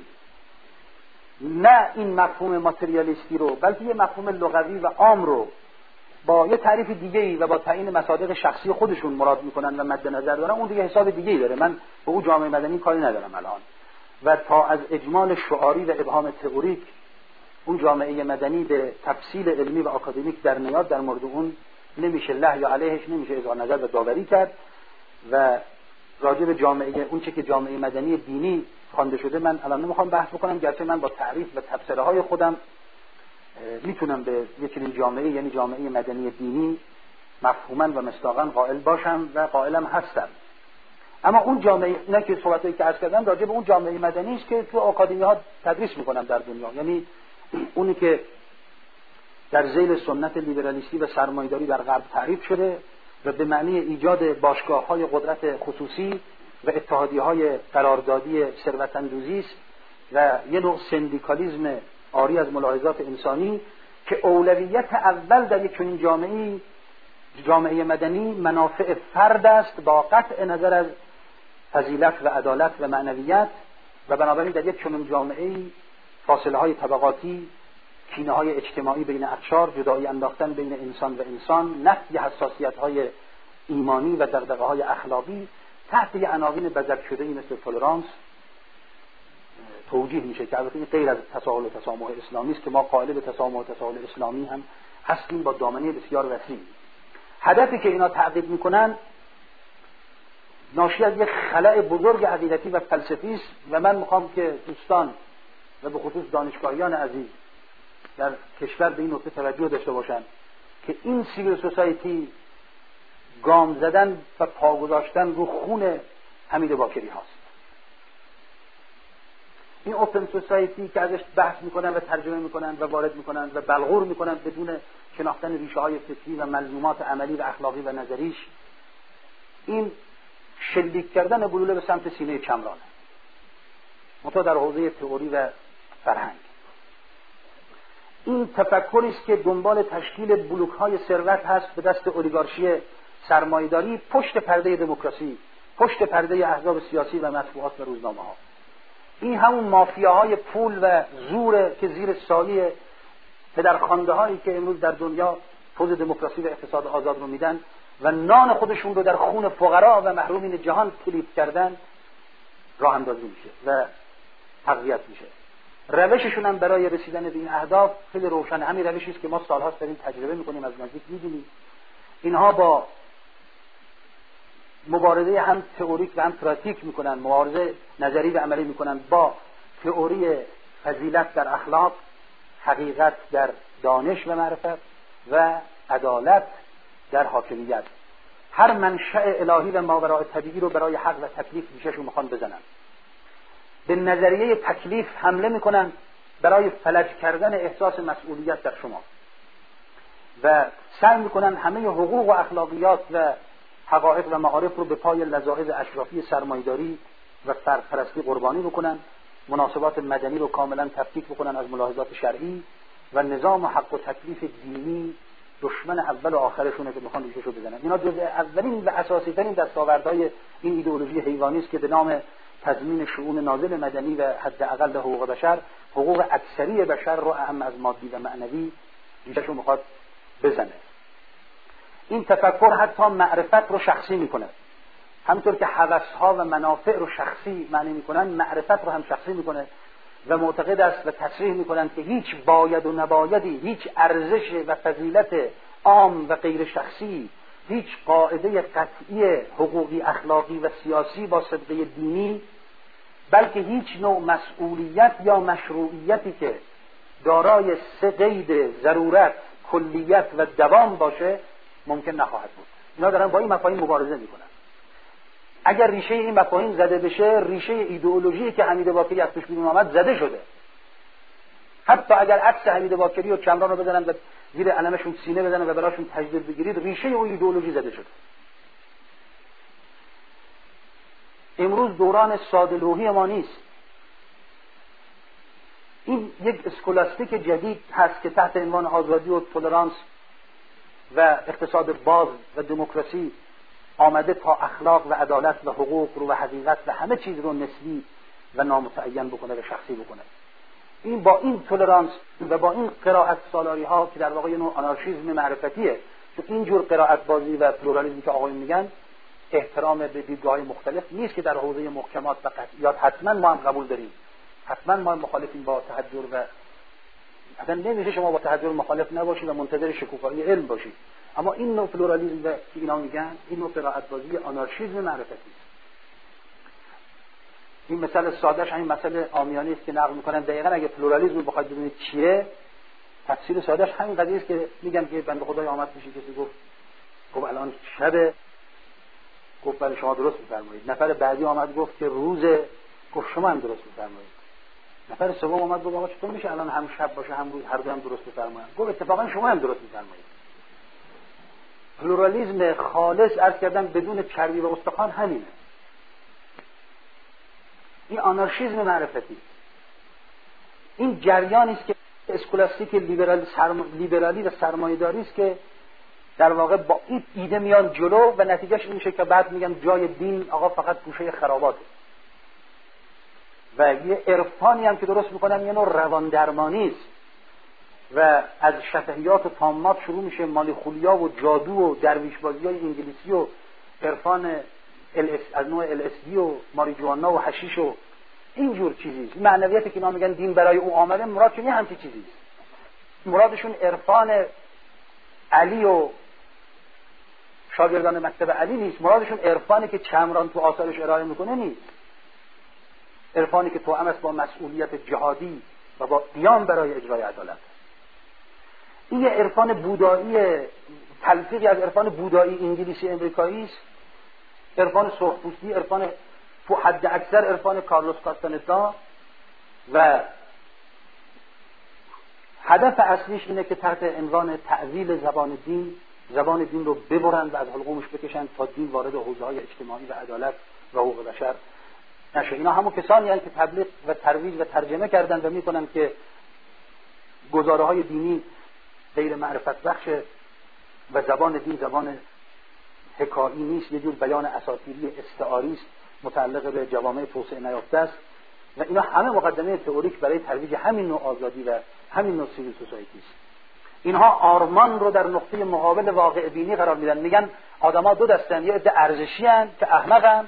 نه این مفهوم ماتریالیستی رو بلکه یه مفهوم لغوی و عام رو با یه تعریف دیگه‌ای و با تعیین مصادیق شخصی خودشون مراد میکنن و مد نظر دارن، اون دیگه حساب دیگه‌ای داره. من به اون جامعه مدنی کاری ندارم الان. و تا از اجمال شعاری و ابهام تئوریک اون جامعه مدنی به تفصیل علمی و آکادمیک در نیاد، در مورد اون نمیشه له یا علیهش نمیشه اظهار نظر و داوری کرد. و راجع به جامعه اون چه که جامعه مدنی دینی خوانده شده من الان نمیخوام بحث بکنم، گرچه من با تعریف و تفسیرهای خودم میتونم به یک چنین جامعه، یعنی جامعه مدنی دینی، مفهوما و مصداقا قائل باشم و قائلم هستم. اما اون جامعه، نه که صحبتایی که عرض کردم راجع به اون جامعه مدنی است که تو آکادمی ها تدریس میکنم در دنیا، یعنی اونی که در ذیل سنت لیبرالیستی و سرمایه‌داری در غرب تعریف شده و به معنی ایجاد باشگاه‌های قدرت خصوصی و اتحادیه‌های قراردادی ثروت‌اندوزی است و یه نوع سندیکالیسم عاری از ملاحظات انسانی که اولویت اول در یک چنین جامعه مدنی منافع فرد است با قطع نظر از فضیلت و عدالت و معنویت، و بنابراین در یک چنین جامعه فاصله‌های طبقاتی، کینه‌های اجتماعی بین اقشار، جدایی انداختن بین انسان و انسان، نفی حساسیت‌های ایمانی و دغدغه‌های اخلاقی تحت عناوین بزک شده‌ای مثل تولرانس توجیه میشه که البته این غیر از تساهل و تسامح اسلامی است که ما قائل به تسامح و تساهل اسلامی هم هستیم با دامنه بسیار وسیع. هدفی که اینا تعقیب میکنن ناشی از یک خلأ بزرگ عقیدتی و فلسفی است و من میخوام که دوستان و به خصوص دانشگاهیان عزیز در کشور به این نکته توجه داشته باشند که این سیویل سوسایتی گام زدن و پا گذاشتن رو خون حمید باکری هاست. این اوپن سوسایتی که ازش بحث میکنن و ترجمه میکنن و وارد میکنن و بلغور میکنن بدون شناختن ریشه های فکری و ملزومات عملی و اخلاقی و نظریش، این شلیک کردن گلوله به سمت سینه کمرانه، منتها در حوزه تئوری و فرهنگ. این تفکری است که دنبال تشکیل بلوک‌های ثروت هست به دست اولیگارشی سرمایه‌داری پشت پرده دموکراسی، پشت پرده احزاب سیاسی و مطبوعات و روزنامه‌ها. این همون مافیاهای پول و زور که زیر سایه پدرخوانده‌هایی که امروز در دنیا پوز دموکراسی و اقتصاد آزاد رو میدن و نان خودشون رو در خون فقرا و محرومین جهان تلیف کردن راه اندازی میشه و تقویت میشه. روششون هم برای رسیدن به این اهداف خیلی روشن، همین روشی است که ما سال‌هاست داریم تجربه میکنیم، از نزدیک می‌بینیم. اینها با مبارزه هم تئوریک و هم پراتیک میکنن، مبارزه نظری و عملی میکنن با تئوری فضیلت در اخلاق، حقیقت در دانش و معرفت و عدالت در حاکمیت. هر منشأ الهی و ماوراء طبیعی رو برای حق و تکلیف میشهشون میخوان بزنن. به نظریه تکلیف حمله میکنن برای فلج کردن احساس مسئولیت در شما و سعی میکنن همه حقوق و اخلاقیات و حقایق و معارف رو به پای لذائذ اشرافی سرمایه‌داری و فردپرستی قربانی بکنن، مناسبات مدنی رو کاملا تفکیک بکنن از ملاحظات شرعی و نظام حق و تکلیف دینی دشمن اول و آخرشونه که میخوان ریشه‌شو بزنن. اینا جزء اولین و اساسی ترین دستاوردهای این ایدئولوژی حیوانی است که به نام تضمین شؤون نازل مدنی و حداقل حقوق بشر، حقوق اکثری بشر رو اهم از مادی و معنوی ریشه‌شو میخواد بزنه. این تفکر حتی معرفت رو شخصی میکنه، همونطور که هوس‌ها و منافع رو شخصی معنی میکنن، معرفت رو هم شخصی میکنه و معتقد است و تصریح میکنن که هیچ باید و نبایدی، هیچ ارزش و فضیلت عام و غیر شخصی، هیچ قاعده قطعی حقوقی اخلاقی و سیاسی با صدقه دینی، بلکه هیچ نوع مسئولیت یا مشروعیتی که دارای سه قید ضرورت، کلیت و دوام باشه ممکن نخواهد بود. اینا دارن با این مفاهیم مبارزه میکنن. اگر ریشه این مفاهیم زده بشه، ریشه ایدئولوژی که حمید باکری از توش بیرون آمد زده شده. حتی اگر عکس حمید باکری و کمران رو بزنن و زیر علمشون سینه بزنن و براشون تجدید بگیرید، ریشه اون ایدئولوژی زده شده. امروز دوران ساده‌لوحی ما نیست. این یک اسکولاستیک جدید هست که تحت عنوان آزادی و تولرانس و اقتصاد باز و دموکراسی آمده تا اخلاق و عدالت و حقوق رو و حقیقت و همه چیز رو نسبی و نامتعین بکنه و شخصی بکنه. این با این تولرانس و با این قرائت سالاری ها که در واقع یه نوع آنارشیسم معرفتیه، چون اینجور قرائت بازی و پلورالیسمی که آقایون میگن احترام به دیدگاه‌های مختلف نیست که در حوزه محکمات و قطعیات حتما ما هم قبول داریم، حتما ما مخالفیم با تحجر و اصلا نمیشه شما با تحجر مخالف نباشید و منتظر شکوفایی علم باشید. اما این نوع پلورالیسم که اینا میگن، این نوع قرائت بازی آنارشیسم معرفتی است. این مثال سادهش همین مثال عامیانه است که نقل میکنن. دقیقاً اگه پلورالیسم رو بخواید بدونید چیه، تفسیر سادهش همین قضیه است که میگن که بنده خدای آمد میشه کسی گفت الان شب، گفت بله شما درست میفرمایید. نفر بعدی آمد گفت که روزه، گفت شما هم درست میفرمایید. نفر سوم اومد گفت آقا چطور میشه الان هم شب باشه هم روز، هر دو هم درست میفرمایید؟ گفت اتفاقا شما هم درست میفرمایید. پلورالیسم خالص عرض کردم بدون چربی و استخوان همینه. این آنارشیسم معرفتی، این جریانی است که اسکولاستیک لیبرالی و سرمایه‌داری است که در واقع با این ایده میان جلو و نتیجهش این میشه که بعد میگن جای دین آقا فقط گوشه خراباته. و یه عرفانی هم که درست میکنن یه نوع روان درمانی است و از شفهیات و طامات شروع میشه، مالی خولیا و جادو و درویش بازی‌های انگلیسی و عرفان از نوع LSD و ماریجوانا و حشیش و اینجور چیزی. معنویتی که اینا میگن دین برای او آمده، مرادشون یه همچین چیزی است. مرادشون عرفان علی و شاگردان مکتب علی نیست، مرادشون عرفانی که کمران تو آثارش ارائه میکنه نیست، عرفانی که توأم است با مسئولیت جهادی و با قیام برای اجرای عدالت. این یه عرفان بودایی، تلفیقی از عرفان بودایی انگلیسی امریکایی است، عرفان سرخپوستی، عرفان حد اکثر عرفان کارلوس کاستانتا، و هدف اصلیش اینه که تحت عنوان تعویل زبان دین رو ببرند و از حلقومش بکشند تا دین وارد حوزه‌های اجتماعی و عدالت و حقوق بشر نشه. اینا همون کسانی هستند که تبلیغ و ترویج و ترجمه کردن و میکنن که گزاره‌های دینی غیر معرفت بخشه و زبان دین زبان حکایی نیست، یه جور بیان اساطیری استعاری است متعلق به جوامع توسعه نیافته است، و اینا همه مقدمه تئوریک برای ترویج همین نوع آزادی و همین نوع سیویل سوسایتی است. اینها آرمان رو در نقطه مقابل واقع بینی قرار میدن. میگن آدم‌ها دو دستن، یه عده ارزشی هستند که احمقن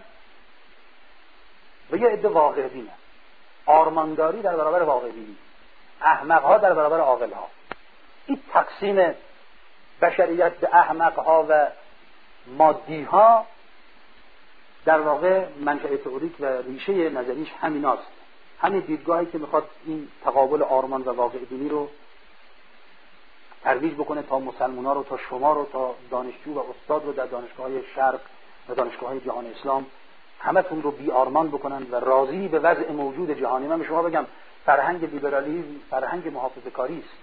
و یه عده واقع بینن. آرمانداری در برابر واقع بینی، احمق‌ها در برابر عاقل‌ها. این تقسیم بشریت به احمق‌ها و مادی‌ها در واقع منشأ تئوریک و ریشه نظریش همیناست. همین دیدگاهی که میخواد این تقابل آرمان و واقع بینی رو ترویج بکنه تا مسلمان‌ها رو، تا شما رو، تا دانشجو و استاد رو در دانشگاه‌های شرق و دانشگاه‌های جهان اسلام همتون رو بی آرمان بکنن و راضی به وضع موجود جهانی. من به شما بگم فرهنگ لیبرالیسم فرهنگ محافظه‌کاری است.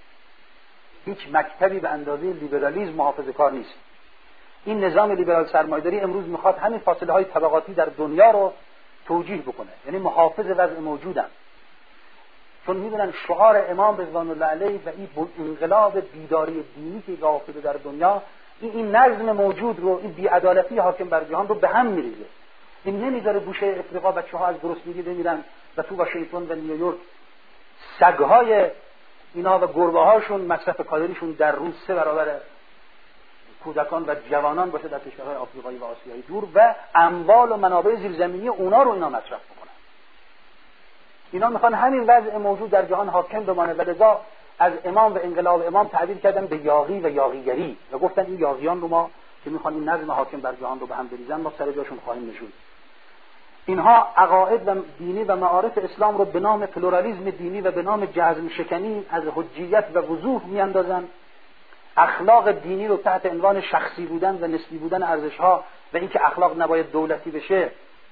هیچ مکتبی به اندازه لیبرالیسم محافظه‌کار نیست. این نظام لیبرال سرمایه‌داری امروز میخواد همین فاصله‌های طبقاتی در دنیا رو توجیه بکنه، یعنی محافظ وضع موجودن، چون میدونن شعار امام رضوان الله علیه و این انقلاب بیداری دینی که راه افتاده در دنیا این نظم موجود رو، این بی‌عدالتی حاکم بر جهان رو به هم میریزه. این نمیذاره گوشه افریقا بچه‌ها از گرسنگی بمیرن و تو واشنگتن و نیویورک سگ‌های اینا و گربه‌هاشون مصرف کالریشون در روز 3 برابر کودکان و جوانان باشه در کشورهای آفریقایی و آسیایی دور، و اموال و منابع زیرزمینی اونا رو اینا مصرف بکنن. اینا میخوان همین وضع موجود در جهان حاکم بمانه، و لذا از امام و انقلاب امام تعبیر کردن به یاغی و یاغیگری و گفتن این یاغیان رو ما که میخوان این نظم حاکم بر جهان رو به هم بریزن ما سر جاشون خواهیم نشوند. اینها عقاید و دینی و معارف اسلام رو به نام پلورالیسم دینی و به نام جزم شکنی از حجیت و وضوح میاندازن. اخلاق دینی رو تحت عنوان شخصی بودن و نسبی بودن ارزش‌ها و اینکه اخلاق نباید دولتی بشه.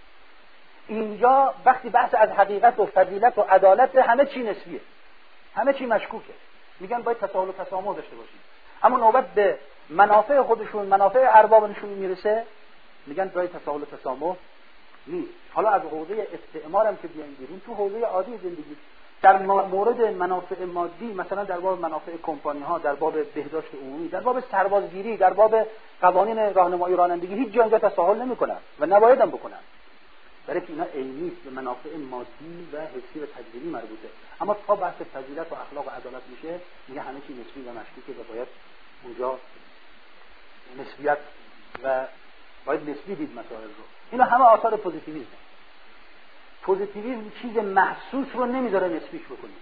اینجا وقتی بحث از حقیقت و فضیلت و عدالت، همه چی نسبیه، همه چی مشکوکه. میگن باید تساهل و تسامح داشته باشیم، اما نوبت به منافع خودشون، منافع اربابشون میرسه، میگن باید تساهل و تسامح نیست. حالا از حوزه استعمار هم که بیایم بیرون، تو حوزه عادی زندگی در مورد منافع مادی، مثلا در باب منافع کمپانی ها، در باب بهداشت عمومی، در باب سربازگیری، در باب قوانین راهنمایی رانندگی، هیچ جا اینجا تساهل نمی‌کنن و نباید هم بکنن، برای که اینا عینی است، به منافع مادی و حسی و تجربی مربوطه. اما تا بحث فضیلت و اخلاق و عدالت میشه، میگه همه چی نسبی و مشکوکه و باید اونجا نسبیت و باید نسبی دید مسائل رو. اینا همه آثار پوزیتیویسم. پوزیتیویسم چیز محسوس رو نمیذاره نسبیش بکنید،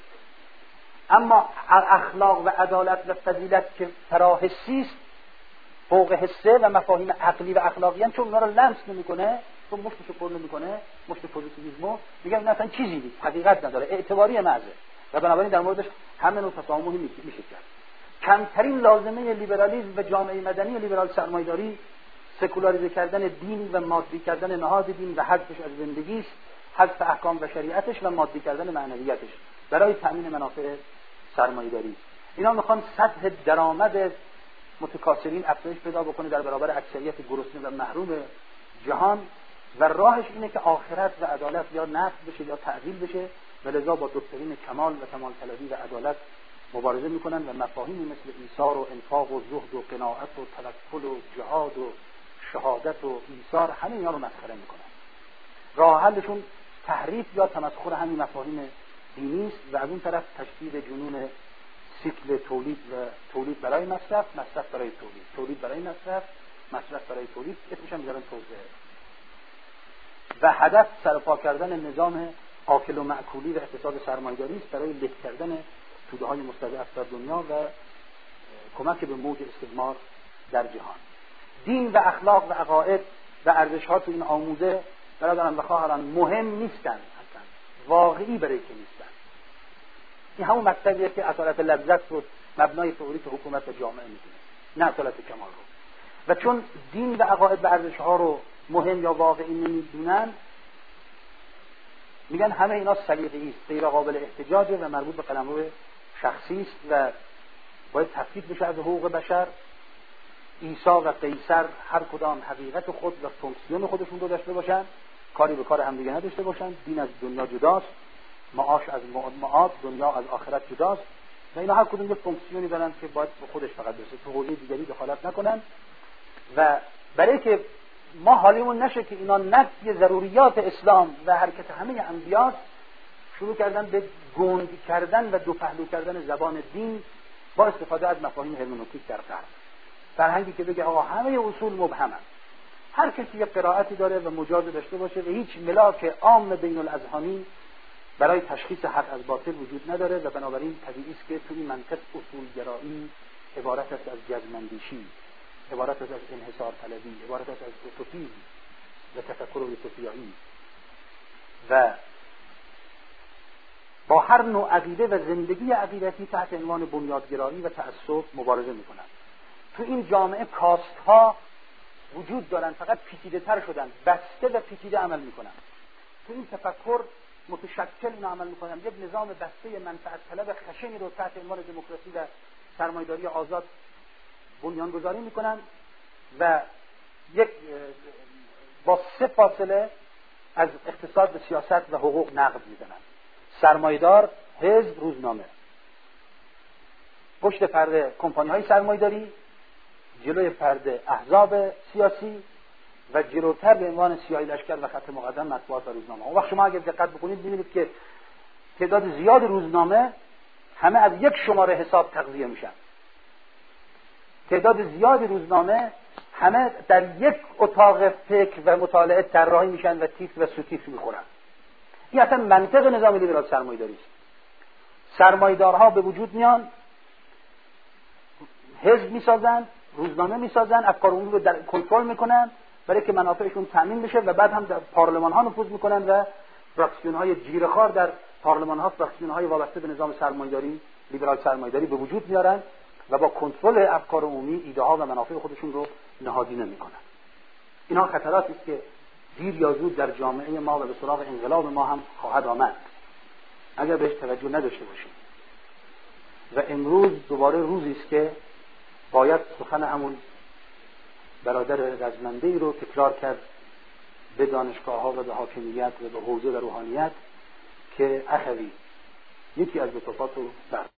اما اخلاق و عدالت و فضیلت که فراحسی است، فوق حسه و مفاهیم عقلی و اخلاقی هم، چون اونا رو لمس نمیکنه، چون مشتشو پر نمیکنه، مشت پوزیتیویسمو، میگن این اصلا چیزی نیست، حقیقت نداره، اعتباری محضه، و بنابراین در موردش همه نوع تسامحی میشه کرد. کمترین لازمه لیبرالیسم و جامعه مدنی لیبرال سرمایه‌داری سکولاریزه کردن دین و مادی کردن نهاد دین و حذفش از زندگی است، حذف احکام و شریعتش و مادی کردن معنویتش برای تامین منافع سرمایه‌داری. اینا میخوان سطح درآمد متکاسلین افزایش پیدا بکنه در برابر اکثریت گرسنه و محروم جهان، و راهش اینه که آخرت و عدالت یا نفی بشه یا تعدیل بشه، و لذا با دکترین کمال و کمال طلبی و عدالت مبارزه میکنن و مفاهیمی مثل ایثار و انفاق و زهد و قناعت و توکل و جهاد و شهادت و ایثار، همه اینا رو مسخره میکنن. راه حلشون تحریف یا تمسخر همین مفاهیم دینی است، و از اون طرف تشدید جنون سیکل تولید برای مصرف، مصرف برای تولید برای مصرف، مصرف برای تولید، اسمش هم میذارن توسعه، و هدف سرپا کردن نظام آکل و مأکولی و اقتصاد سرمایه‌داری است برای له کردن توده‌های مستضعف در دنیا و کمک به موج استثمار در جهان. دین و اخلاق و عقاید و ارزش‌ها تو این آموزه برادران و خواهران مهم نیستن، اصلا واقعی برای که نیستن. این همون مطلبیه که اصالت لذت رو مبنای تئوریک حکومت و جامعه میدونه، نه اصالت کمال رو. و چون دین و عقاید و ارزش‌ها رو مهم یا واقعی نمیدونن، میگن همه اینا سلیقه‌ای است، غیر قابل احتجاجه و مربوط به قلمرو شخصی است و باید تفکیک بشه از حقوق بشر. عیسی و قیصر هر کدام حقیقت خود و فونکسیون خودشون رو داشته باشن، کاری به کار همدیگه نداشته باشن. دین از دنیا جداست، معاش از معاد، دنیا از آخرت جداست و اینا هر کدوم یه فونکسیونی دارن که باید به خودش فقط برسه، تو حوزه دیگری دخالت نکنن. و برای که ما حالیمون نشه که اینا نفی ضروریات اسلام و حرکت همه انبیاء، شروع کردن به گنگ کردن و دو پهلو کردن زبان دین با استفاده از مفاهیم هرمنوتیک در غرب. فرهنگی که بگه آقا همه اصول مبهمن، هر کسی یک قرائتی داره و مجاز داشته باشه و هیچ ملاک عام بین الاذهانی برای تشخیص حق از باطل وجود نداره و بنابراین طبیعی است که توی منطق اصولگرایی عبارت است از جزم‌اندیشی، عبارت است از انحصار طلبی، عبارت است از اوتوپیسم و تفکر اوتوپیایی و با هر نوع عقیده و زندگی عقیدتی تحت عنوان بنیادگرایی و تعصب مبارزه میکنن. تو این جامعه کاست ها وجود دارن، فقط پیچیده تر شدن، بسته و پیچیده عمل میکنن. تو این تفکر متشکل اینا عمل میکنن، یک نظام بسته منفعت طلب خشنی رو تحت عنوان دموکراسی و سرمایه‌داری آزاد بنیانگذاری میکنن و یک با 3 فاصله از اقتصاد به سیاست و حقوق نقد میزنن. سرمایه‌دار، حزب، روزنامه، پشت پرده کمپانی‌های سرمایه‌داری، جلوی پرده احزاب سیاسی و جلوتر به عنوان سیاهی لشکر و خط مقدم مطبوعات و روزنامه. اون وقت شما اگه دقت بکنید می‌بینید که تعداد زیاد روزنامه همه از یک شماره حساب تغذیه میشن. تعداد زیاد روزنامه همه در یک اتاق فکر و مطالعه طراحی میشن و تیتر و سوتیتر میخورن. این اصلا منطق نظام لیبرال سرمایه‌داری است. سرمایه‌دارها به وجود میان، حزب میسازن، روزنامه میسازن، افکار عمومی رو در کنترل میکنن برای که منافعشون تامین بشه و بعد هم در پارلمان ها نفوذ میکنن و فراکسیون های جیره‌خوار در پارلمان ها، فراکسیون های وابسته به نظام سرمایه‌داری، لیبرال سرمایه‌داری به وجود میارن و با کنترل افکار عمومی ایده ها و منافع خودشون رو نهادینه میکنن. اینا خطراتی است که دیر یا زود در جامعه ما و به سراغ انقلاب ما هم خواهد آمد اگر بهش توجه نداشته باشیم. و امروز دوباره روزی است که باید سخن همون برادر رزمنده‌ای رو تکرار کرد به دانشگاه‌ها و به حاکمیت و به حوزه و روحانیت که اخوی یکی از لطفات رو